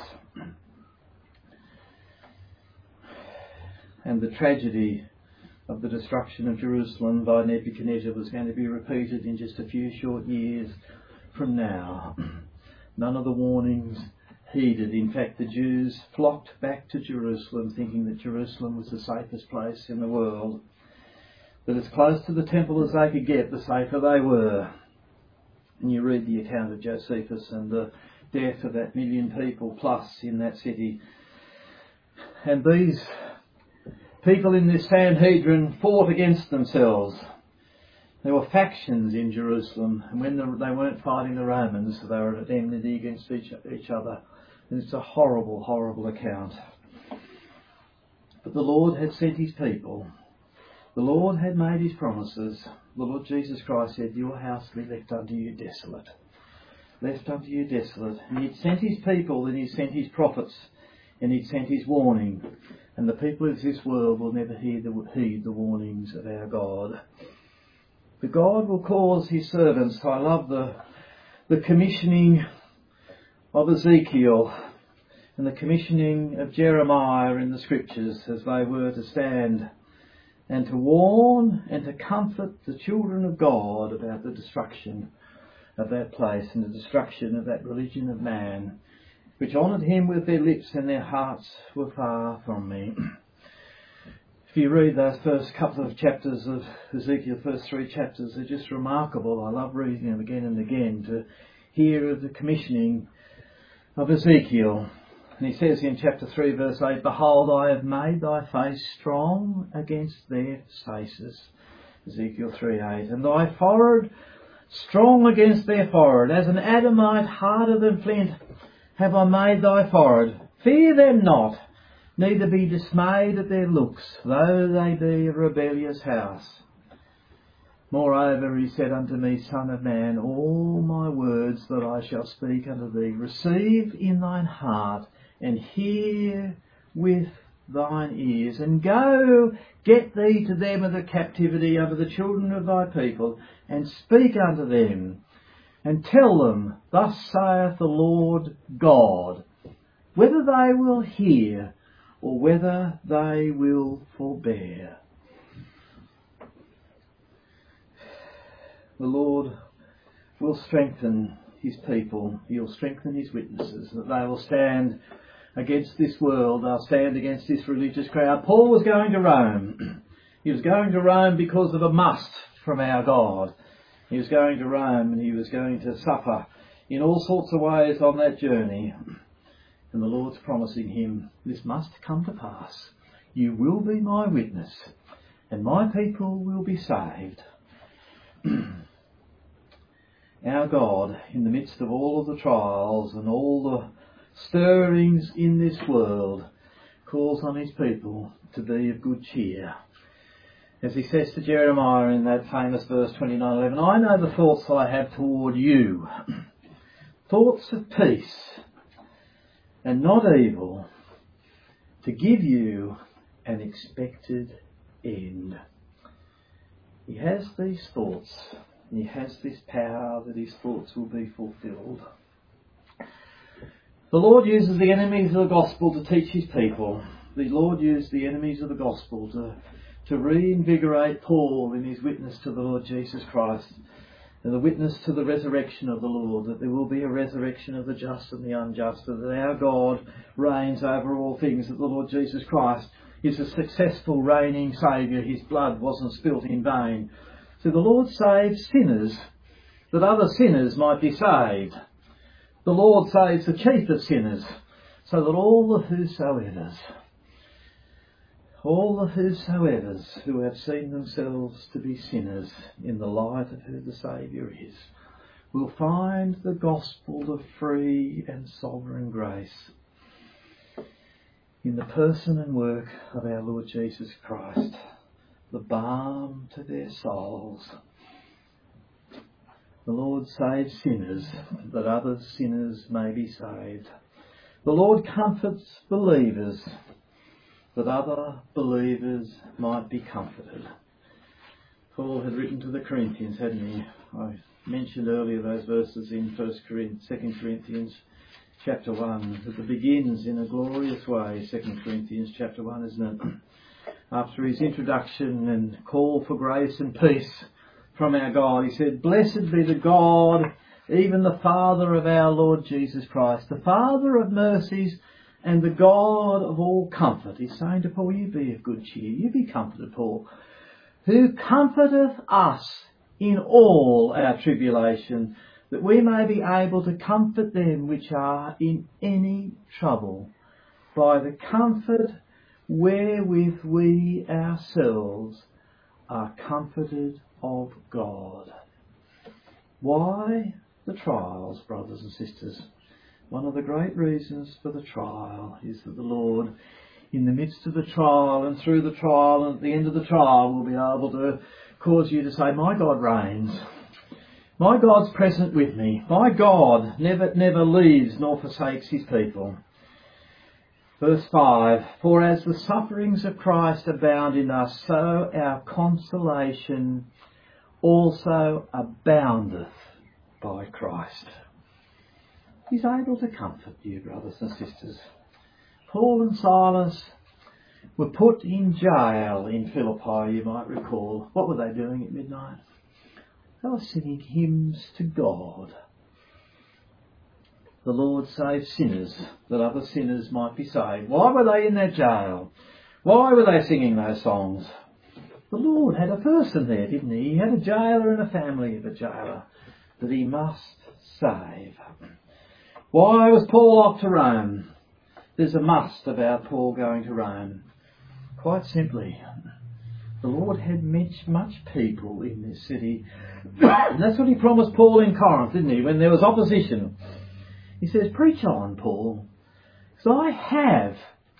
And the tragedy of the destruction of Jerusalem by Nebuchadnezzar was going to be repeated in just a few short years from now. None of the warnings heeded. In fact, the Jews flocked back to Jerusalem thinking that Jerusalem was the safest place in the world. That as close to the temple as they could get, the safer they were. And you read the account of Josephus and the death of that 1 million people plus in that city. And these people in this Sanhedrin fought against themselves. There were factions in Jerusalem, and when they weren't fighting the Romans, they were at enmity against each other. And it's a horrible, horrible account. But the Lord had sent his people. The Lord had made his promises. The Lord Jesus Christ said, "Your house will be left unto you desolate." Left unto you desolate. And he'd sent his people, and he'd sent his prophets, and he'd sent his warning. And the people of this world will never heed the warnings of our God. But God will cause his servants. I love the commissioning of Ezekiel and the commissioning of Jeremiah in the scriptures, as they were to stand and to warn and to comfort the children of God about the destruction of that place and the destruction of that religion of man, which honoured him with their lips and their hearts were far from me. If you read those first couple of chapters of Ezekiel, first 3 chapters, they're just remarkable. I love reading them again and again to hear of the commissioning of Ezekiel. And he says in chapter 3 verse 8, "Behold, I have made thy face strong against their faces." Ezekiel 3:8. "And thy forehead strong against their forehead, as an adamite harder than flint have I made thy forehead. Fear them not, neither be dismayed at their looks, though they be a rebellious house. Moreover, he said unto me, Son of man, all my words that I shall speak unto thee, receive in thine heart, and hear with thine ears, and go get thee to them of the captivity unto the children of thy people, and speak unto them, and tell them, Thus saith the Lord God, whether they will hear, or whether they will forbear." The Lord will strengthen his people. He'll strengthen his witnesses, that they will stand against this world. They'll stand against this religious crowd. Paul was going to Rome. He was going to Rome because of a must from our God. He was going to Rome, and he was going to suffer in all sorts of ways on that journey. And the Lord's promising him, this must come to pass. You will be my witness, and my people will be saved. Our God, in the midst of all of the trials and all the stirrings in this world, calls on his people to be of good cheer. As he says to Jeremiah in that famous verse 29:11, "I know the thoughts I have toward you, thoughts of peace and not evil, to give you an expected end." He has these thoughts, and he has this power that his thoughts will be fulfilled. The Lord uses the enemies of the gospel to teach his people. The Lord used the enemies of the gospel to reinvigorate Paul in his witness to the Lord Jesus Christ, and the witness to the resurrection of the Lord, that there will be a resurrection of the just and the unjust, that our God reigns over all things, that the Lord Jesus Christ is a successful reigning Saviour. His blood wasn't spilt in vain. So the Lord saves sinners, that other sinners might be saved. The Lord saves the chief of sinners, so that all the whosoevers who have seen themselves to be sinners in the light of who the Saviour is, will find the gospel of free and sovereign grace in the person and work of our Lord Jesus Christ, the balm to their souls. The Lord saves sinners, that other sinners may be saved. The Lord comforts believers, that other believers might be comforted. Paul had written to the Corinthians, hadn't he? I mentioned earlier those verses in 2 Corinthians chapter 1, that it begins in a glorious way, 2 Corinthians chapter 1, isn't it? After his introduction and call for grace and peace from our God, he said, "Blessed be the God, even the Father of our Lord Jesus Christ, the Father of mercies and the God of all comfort." He's saying to Paul, you be of good cheer, you be comforted, Paul, "who comforteth us in all our tribulation, that we may be able to comfort them which are in any trouble, by the comfort wherewith we ourselves are comforted of God. Why the trials, brothers and sisters? One of the great reasons for the trial is that the Lord, in the midst of the trial and through the trial and at the end of the trial, will be able to cause you to say, my God reigns. My God's present with me. My God never leaves nor forsakes his people. Verse 5, for as the sufferings of Christ abound in us, so our consolation also aboundeth by Christ. He's able to comfort you, brothers and sisters. Paul and Silas were put in jail in Philippi, you might recall. What were they doing at midnight? They were singing hymns to God. The Lord saved sinners, that other sinners might be saved. Why were they in that jail? Why were they singing those songs? The Lord had a person there, didn't he? He had a jailer and a family of a jailer that he must save. Why was Paul off to Rome? There's a must about Paul going to Rome. Quite simply, the Lord had much people in this city. And that's what he promised Paul in Corinth, didn't he? When there was opposition. He says, preach on, Paul. So I have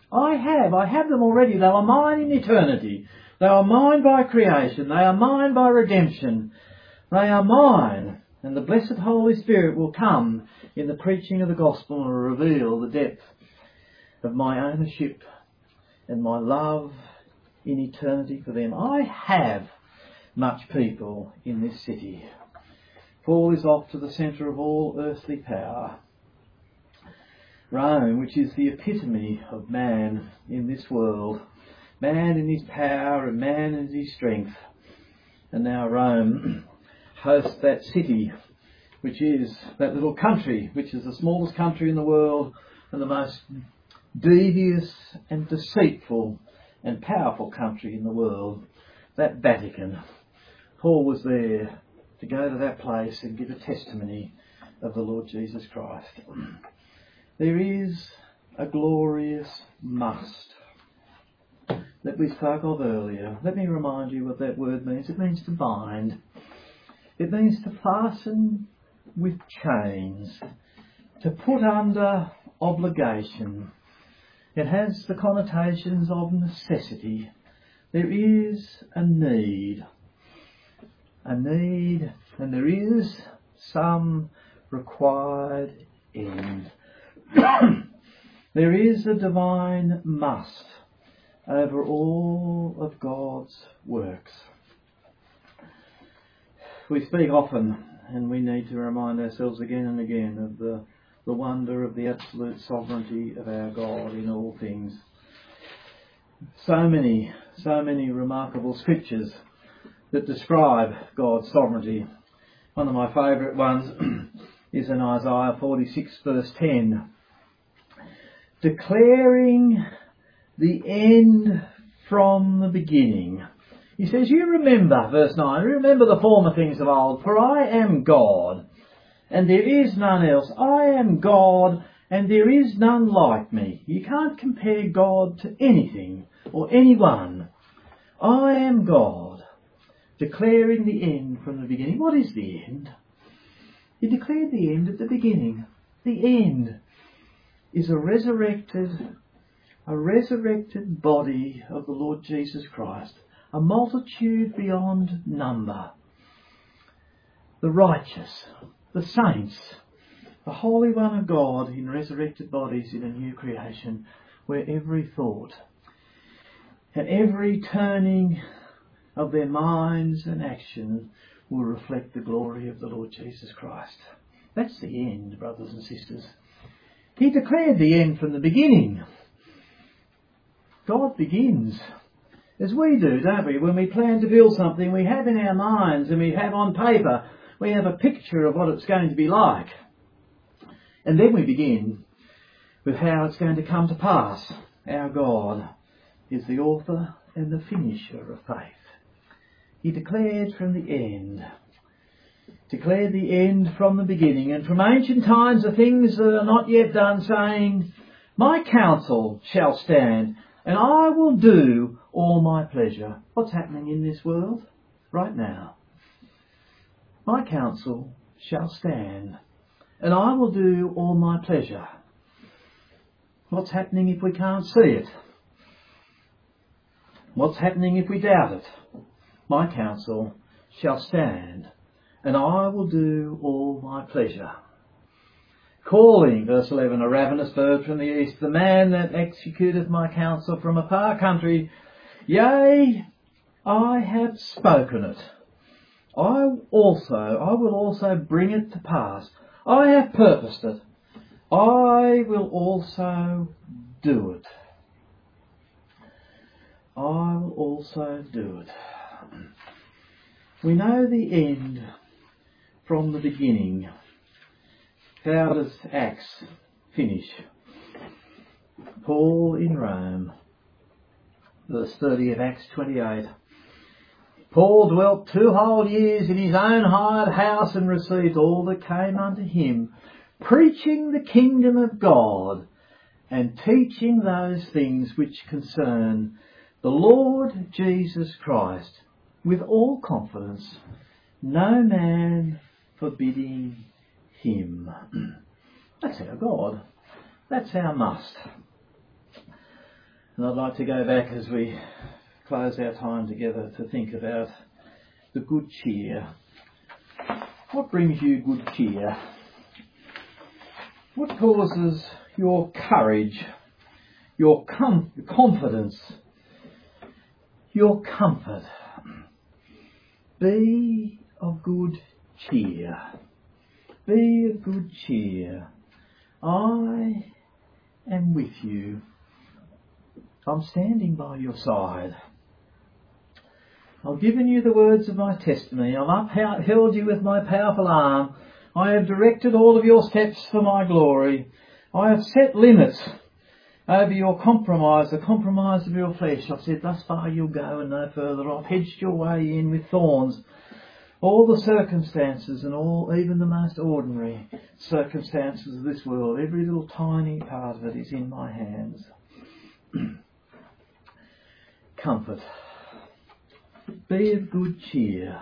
them already. They are mine in eternity. They are mine by creation. They are mine by redemption. They are mine. And the blessed Holy Spirit will come in the preaching of the gospel and reveal the depth of my ownership and my love in eternity for them. I have much people in this city. Paul is off to the centre of all earthly power. Rome, which is the epitome of man in this world. Man in his power and man in his strength. And now Rome hosts that city, which is that little country, which is the smallest country in the world and the most devious and deceitful and powerful country in the world, that Vatican. Paul was there to go to that place and give a testimony of the Lord Jesus Christ. There is a glorious must that we spoke of earlier. Let me remind you what that word means. It means to bind. It means to fasten with chains, to put under obligation. It has the connotations of necessity. There is a need, and there is some required end. There is a divine must over all of God's works. We speak often, and we need to remind ourselves again and again of the wonder of the absolute sovereignty of our God in all things. So many remarkable scriptures that describe God's sovereignty. One of my favourite ones is in Isaiah 46 verse 10. Declaring the end from the beginning. He says, you remember, verse 9, remember the former things of old, for I am God, and there is none else. I am God, and there is none like me. You can't compare God to anything or anyone. I am God, declaring the end from the beginning. What is the end? He declared the end at the beginning. The end is a resurrected body of the Lord Jesus Christ, a multitude beyond number. The righteous, the saints, the Holy One of God in resurrected bodies in a new creation, where every thought and every turning of their minds and action will reflect the glory of the Lord Jesus Christ. That's the end, brothers and sisters. He declared the end from the beginning. God begins as we do, don't we? When we plan to build something, we have in our minds and we have on paper, we have a picture of what it's going to be like. And then we begin with how it's going to come to pass. Our God is the author and the finisher of faith. He declared from the end. Declared the end from the beginning, and from ancient times the things that are not yet done, saying, my counsel shall stand, and I will do all my pleasure. What's happening in this world right now? My counsel shall stand, and I will do all my pleasure. What's happening if we can't see it? What's happening if we doubt it? My counsel shall stand, and I will do all my pleasure. Calling, verse 11, a ravenous bird from the east, the man that executeth my counsel from a far country, yea, I have spoken it. I will also bring it to pass. I have purposed it. I will also do it. I will also do it. We know the end from the beginning. How does Acts finish? Paul in Rome, verse 30 of Acts 28. Paul dwelt 2 whole years in his own hired house and received all that came unto him, preaching the kingdom of God and teaching those things which concern the Lord Jesus Christ with all confidence, no man forbidding him. That's our God. That's our must. And I'd like to go back as we close our time together to think about the good cheer. What brings you good cheer? What causes your courage, your confidence, your comfort? Be of good cheer. Be of good cheer. I am with you. I'm standing by your side. I've given you the words of my testimony. I've upheld you with my powerful arm. I have directed all of your steps for my glory. I have set limits over your compromise, the compromise of your flesh. I've said, thus far you'll go and no further. I've hedged your way in with thorns. All the circumstances and even the most ordinary circumstances of this world, every little tiny part of it is in my hands. Comfort. Be of good cheer.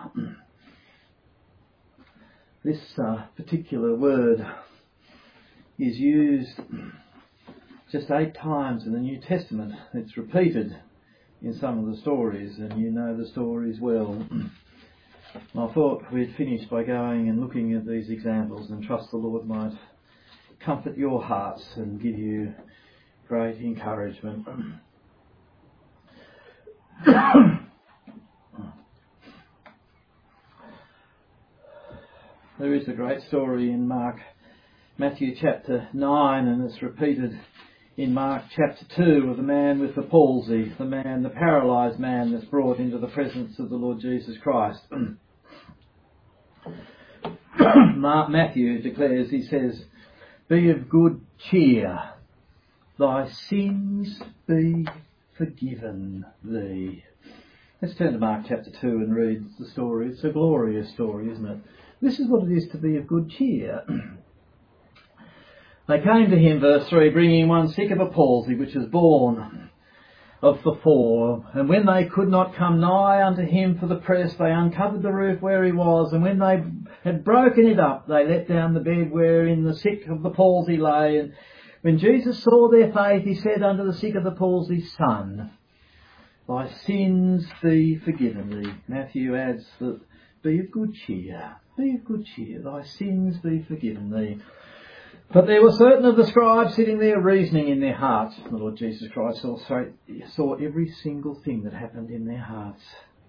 This particular word is used just 8 times in the New Testament. It's repeated in some of the stories, and you know the stories well. I thought we'd finish by going and looking at these examples and trust the Lord might comfort your hearts and give you great encouragement. There is a great story in Matthew chapter 9, and it's repeated in Mark chapter 2 of the man with the palsy, the paralysed man that's brought into the presence of the Lord Jesus Christ. Matthew declares, he says, be of good cheer, thy sins be forgiven thee. Let's turn to Mark chapter 2 and read the story. It's a glorious story, isn't it? This is what it is to be of good cheer. They came to him, verse 3, bringing one sick of a palsy, which was born of the 4. And when they could not come nigh unto him for the press, they uncovered the roof where he was. And when they had broken it up, they let down the bed wherein the sick of the palsy lay. And when Jesus saw their faith, he said unto the sick of the palsy, Son, thy sins be forgiven thee. Matthew adds that be of good cheer. Be of good cheer. Thy sins be forgiven thee. But there were certain of the scribes sitting there reasoning in their hearts. The Lord Jesus Christ also saw every single thing that happened in their hearts.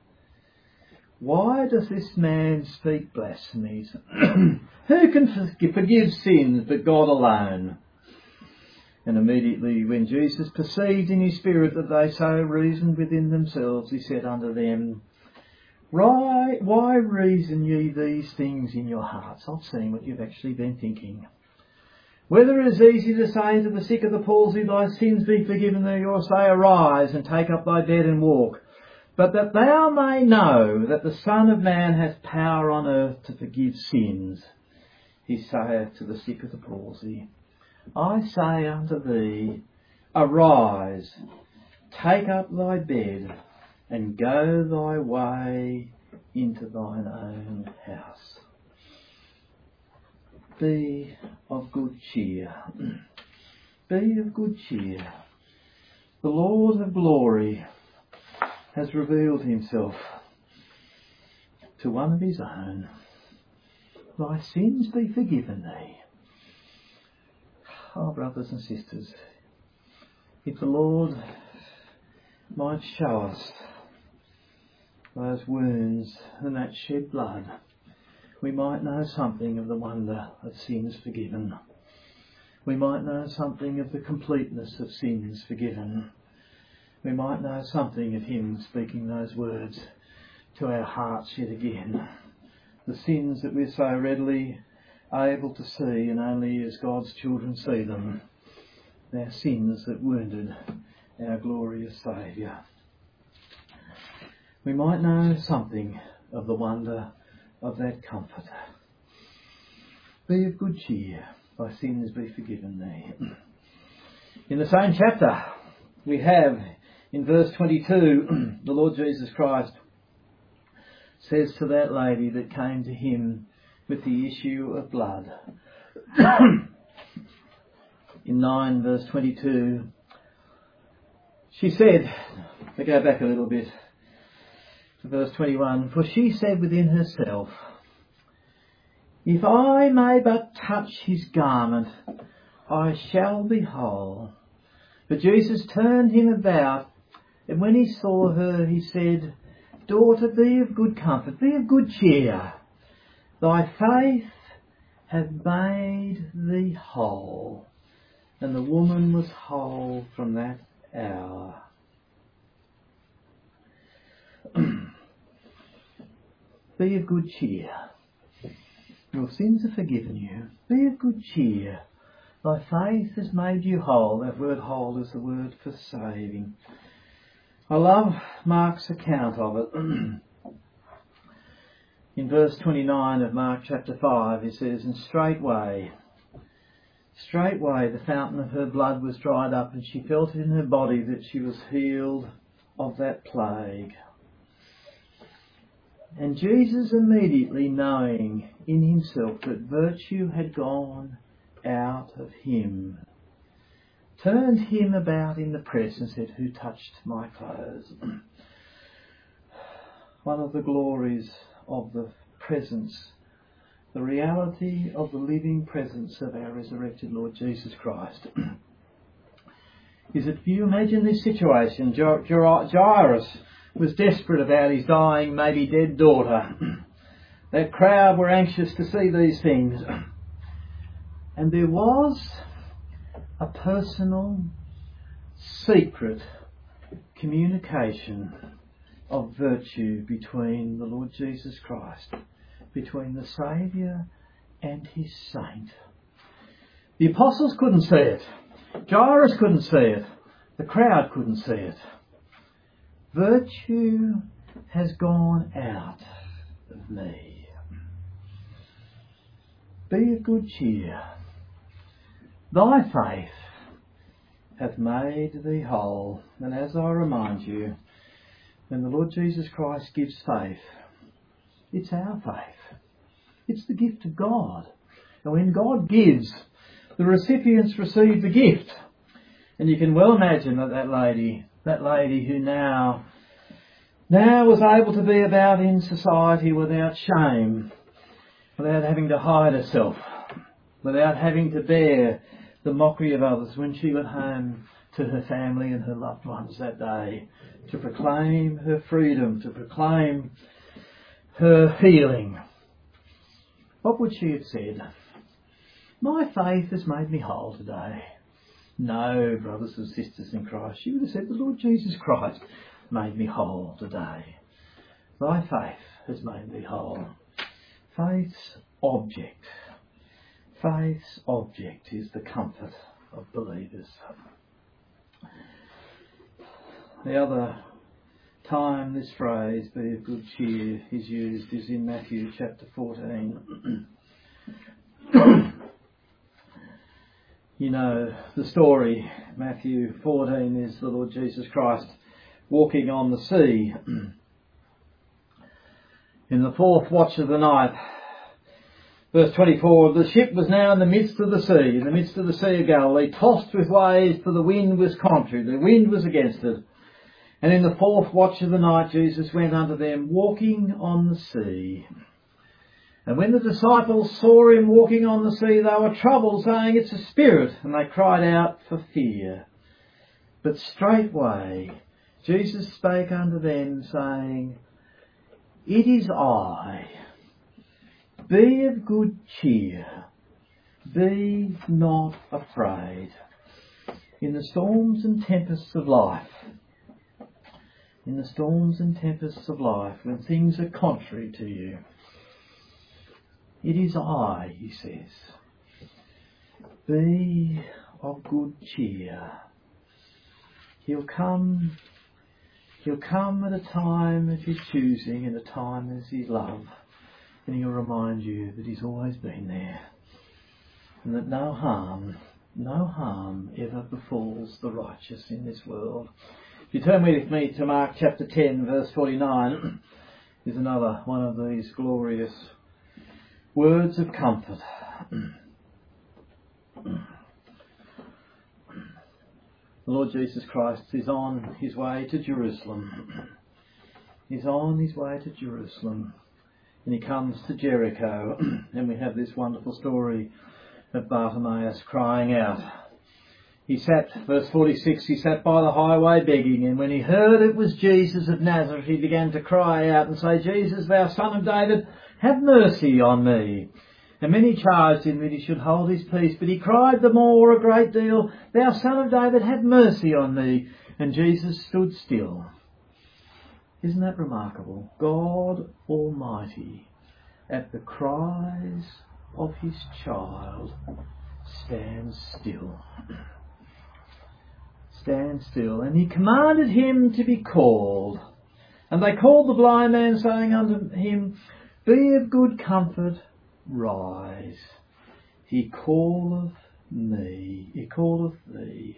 Why does this man speak blasphemies? Who can forgive sins but God alone? And immediately when Jesus perceived in his spirit that they so reasoned within themselves, he said unto them, Why reason ye these things in your hearts? I've seen what you've actually been thinking. Whether it is easy to say to the sick of the palsy, thy sins be forgiven thee, or say, arise and take up thy bed and walk. But that thou may know that the Son of Man hath power on earth to forgive sins, he saith to the sick of the palsy, I say unto thee, arise, take up thy bed, and go thy way into thine own house. Be of good cheer. Be of good cheer. The Lord of glory has revealed himself to one of his own. Thy sins be forgiven thee. Oh, brothers and sisters, if the Lord might show us those wounds and that shed blood, we might know something of the wonder of sins forgiven. We might know something of the completeness of sins forgiven. We might know something of him speaking those words to our hearts yet again. The sins that we're so readily able to see, and only as God's children see them. Our sins that wounded our glorious Saviour. We might know something of the wonder of that comfort. Be of good cheer, thy sins be forgiven thee. In the same chapter, we have in verse 22, the Lord Jesus Christ says to that lady that came to him with the issue of blood. In 9 verse 22, she said, to go back a little bit to verse 21, for she said within herself, if I may but touch his garment, I shall be whole. But Jesus turned him about, and when he saw her, he said, daughter, be of good comfort, be of good cheer. Thy faith hath made thee whole. And the woman was whole from that hour. Be of good cheer. Your sins are forgiven you. Be of good cheer. Thy faith has made you whole. That word whole is the word for saving. I love Mark's account of it. In verse 29 of Mark chapter 5, he says, and straightway the fountain of her blood was dried up, and she felt in her body that she was healed of that plague. And Jesus, immediately knowing in himself that virtue had gone out of him, turned him about in the press and said, who touched my clothes? One of the glories of the presence, the reality of the living presence of our resurrected Lord Jesus Christ, is that if you imagine this situation, Jairus was desperate about his dying, maybe dead daughter. That crowd were anxious to see these things. And there was a personal, secret communication of virtue between the Lord Jesus Christ, between the Saviour and his saint. The apostles couldn't see it. Jairus couldn't see it. The crowd couldn't see it. Virtue has gone out of me. Be of good cheer. Thy faith hath made thee whole. And as I remind you, when the Lord Jesus Christ gives faith, it's our faith. It's the gift of God. And when God gives, the recipients receive the gift. And you can well imagine that lady who now was able to be about in society without shame, without having to hide herself, without having to bear the mockery of others, when she went home to her family and her loved ones that day to proclaim her freedom, to proclaim her healing. What would she have said? My faith has made me whole today. No, brothers and sisters in Christ, she would have said, the Lord Jesus Christ made me whole today. Thy faith has made thee whole. Faith's object is the comfort of believers. The other time this phrase, be of good cheer, is used is in Matthew chapter 14. You know the story. Matthew 14 is the Lord Jesus Christ walking on the sea. In the fourth watch of the night, Verse 24, the ship was now in the midst of the sea, in the midst of the Sea of Galilee, tossed with waves, for the wind was contrary, the wind was against it. And in the fourth watch of the night Jesus went unto them, walking on the sea. And when the disciples saw him walking on the sea, they were troubled, saying, It's a spirit, and they cried out for fear. But straightway Jesus spake unto them, saying, It is I. Be of good cheer. Be not afraid. In the storms and tempests of life, when things are contrary to you, it is I, he says. Be of good cheer. He'll come at a time of his choosing and a time as his love. And he'll remind you that he's always been there. And that no harm ever befalls the righteous in this world. If you turn with me to Mark chapter 10, verse 49, is another one of these glorious words of comfort. The Lord Jesus Christ is on his way to Jerusalem. He's on his way to Jerusalem. And he comes to Jericho. And we have this wonderful story of Bartimaeus crying out. He sat, verse 46, he sat by the highway begging, and when he heard it was Jesus of Nazareth, he began to cry out and say, Jesus, thou Son of David, have mercy on me. And many charged him that he should hold his peace, but he cried the more a great deal, Thou Son of David, have mercy on me. And Jesus stood still. Isn't that remarkable? God Almighty, at the cries of his child, stands still. Stand still. And he commanded him to be called. And they called the blind man, saying unto him, Be of good comfort, rise. He calleth me. He calleth thee.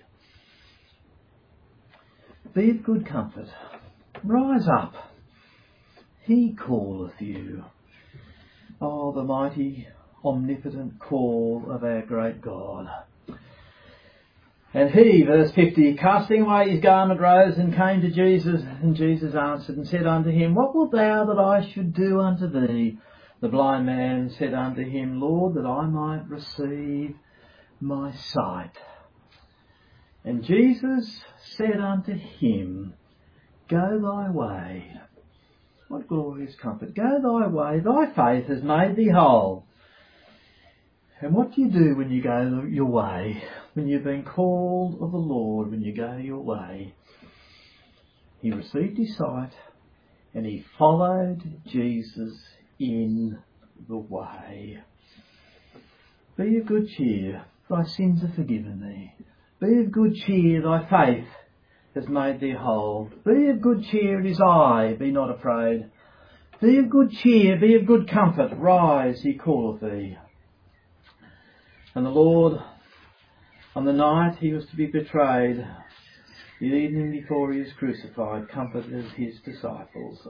Be of good comfort. Rise up. He calleth you. Oh, the mighty, omnipotent call of our great God. And he, verse 50, casting away his garment, rose and came to Jesus. And Jesus answered and said unto him, What wilt thou that I should do unto thee? The blind man said unto him, Lord, that I might receive my sight. And Jesus said unto him, Go thy way. What glorious comfort. Go thy way. Thy faith has made thee whole. And what do you do when you go your way? When you've been called of the Lord, when you go your way? He received his sight and he followed Jesus in the way. Be of good cheer, thy sins are forgiven thee. Be of good cheer, thy faith has made thee whole. Be of good cheer, it is I, be not afraid. Be of good cheer, be of good comfort, rise, he calleth thee. And the Lord, on the night he was to be betrayed, the evening before he was crucified, comforted his disciples.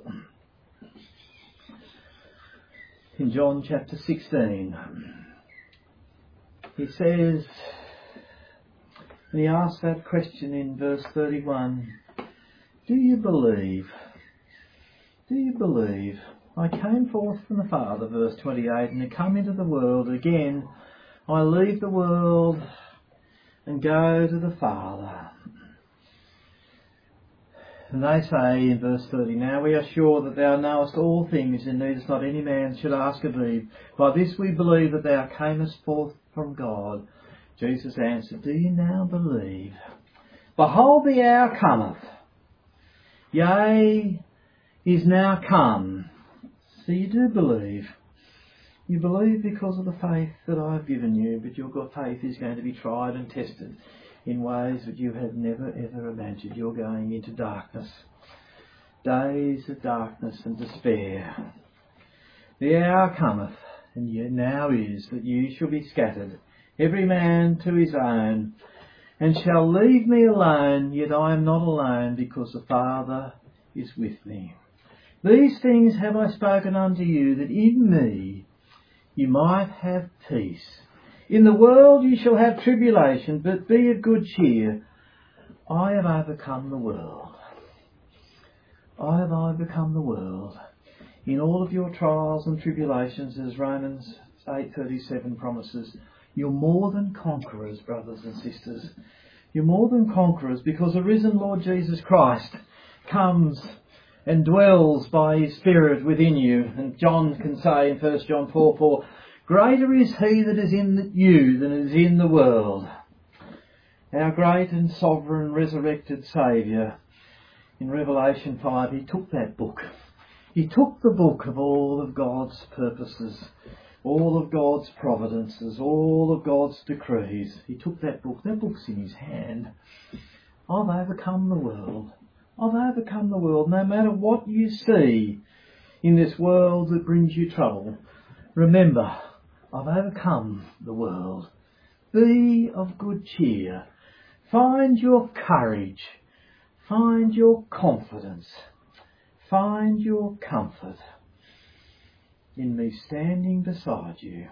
In John chapter 16, he says, and he asks that question in verse 31, Do you believe? Do you believe? I came forth from the Father, verse 28, and I come into the world. Again, I leave the world and go to the Father. And they say in verse 30, Now we are sure that thou knowest all things, and needest not any man should ask of thee. By this we believe that thou camest forth from God. Jesus answered, Do you now believe? Behold, the hour cometh. Yea, is now come. So you do believe. You believe because of the faith that I have given you, but your faith is going to be tried and tested in ways that you have never ever imagined. You're going into darkness. Days of darkness and despair. The hour cometh, and yet now is, that you shall be scattered, every man to his own, and shall leave me alone, yet I am not alone, because the Father is with me. These things have I spoken unto you, that in me you might have peace. In the world you shall have tribulation, but be of good cheer. I have overcome the world. I have overcome the world. In all of your trials and tribulations, as Romans 8:37 promises, you're more than conquerors, brothers and sisters. You're more than conquerors because the risen Lord Jesus Christ comes and dwells by his Spirit within you. And John can say in 1 John 4:4, greater is he that is in you than is in the world. Our great and sovereign resurrected Saviour, in Revelation 5, he took that book. He took the book of all of God's purposes, all of God's providences, all of God's decrees. He took that book. That book's in his hand. I've overcome the world. I've overcome the world. No matter what you see in this world that brings you trouble, remember, I've overcome the world. Be of good cheer. Find your courage. Find your confidence. Find your comfort in me standing beside you,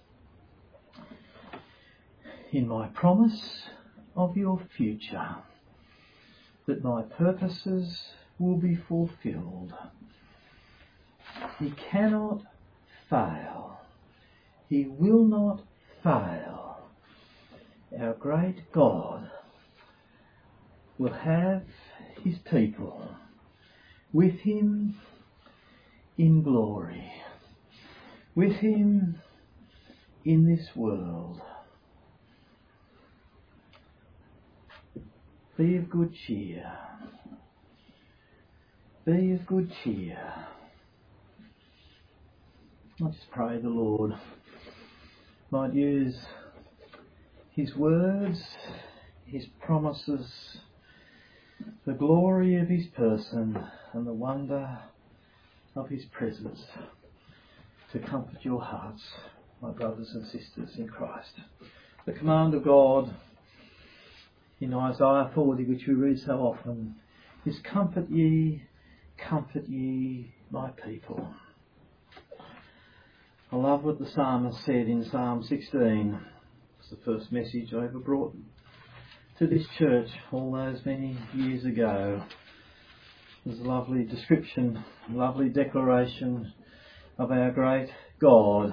in my promise of your future, that my purposes will be fulfilled. He cannot fail. He will not fail. Our great God will have his people with him in glory, with him in this world. Be of good cheer. Be of good cheer. I just pray the Lord might use his words, his promises, the glory of his person and the wonder of his presence to comfort your hearts, my brothers and sisters in Christ. The command of God in Isaiah 40, which we read so often, is comfort ye, my people. I love what the psalmist said in Psalm 16. It's the first message I ever brought to this church all those many years ago. There's a lovely description, a lovely declaration of our great God.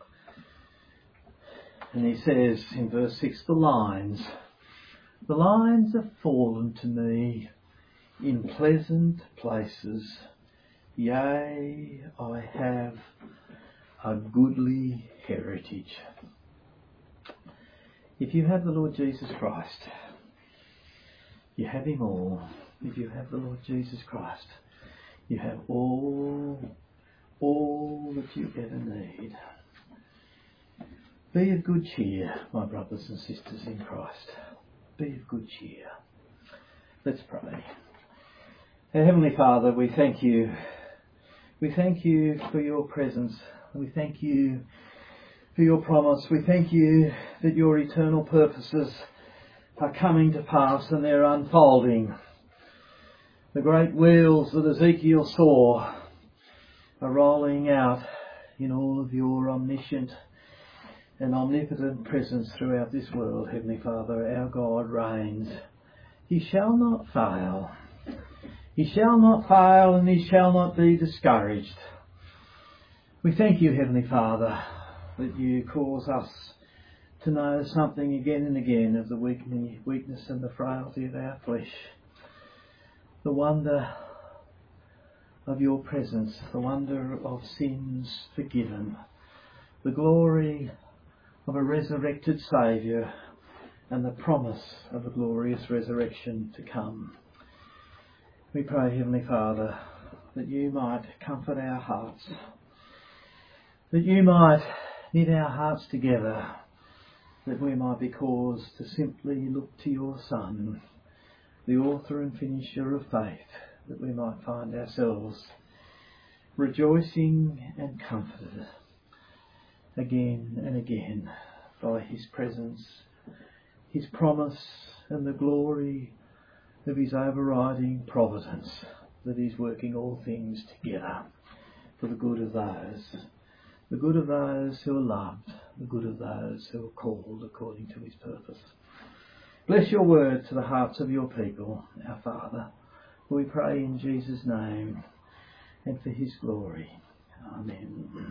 And he says in verse 6, the lines have fallen to me in pleasant places. Yea, I have a goodly heritage. If you have the Lord Jesus Christ, you have him all. If you have the Lord Jesus Christ, you have all that you ever need. Be of good cheer, my brothers and sisters in Christ. Be of good cheer. Let's pray. Our Heavenly Father, we thank you. We thank you for your presence. We thank you for your promise. We thank you that your eternal purposes are coming to pass and they're unfolding. The great wheels that Ezekiel saw are rolling out in all of your omniscient and omnipotent presence throughout this world. Heavenly Father, our God reigns. He shall not fail. He shall not fail and he shall not be discouraged. We thank you, Heavenly Father, that you cause us to know something again and again of the weakness and the frailty of our flesh. The wonder of your presence, the wonder of sins forgiven, the glory of a resurrected Saviour, and the promise of a glorious resurrection to come. We pray, Heavenly Father, that you might comfort our hearts, that you might knit our hearts together, that we might be caused to simply look to your Son, the author and finisher of faith, that we might find ourselves rejoicing and comforted again and again by his presence, his promise and the glory of his overriding providence, that he's working all things together for the good of those the good of those who are loved, the good of those who are called according to his purpose. Bless your word to the hearts of your people, our Father. We pray in Jesus' name and for his glory. Amen.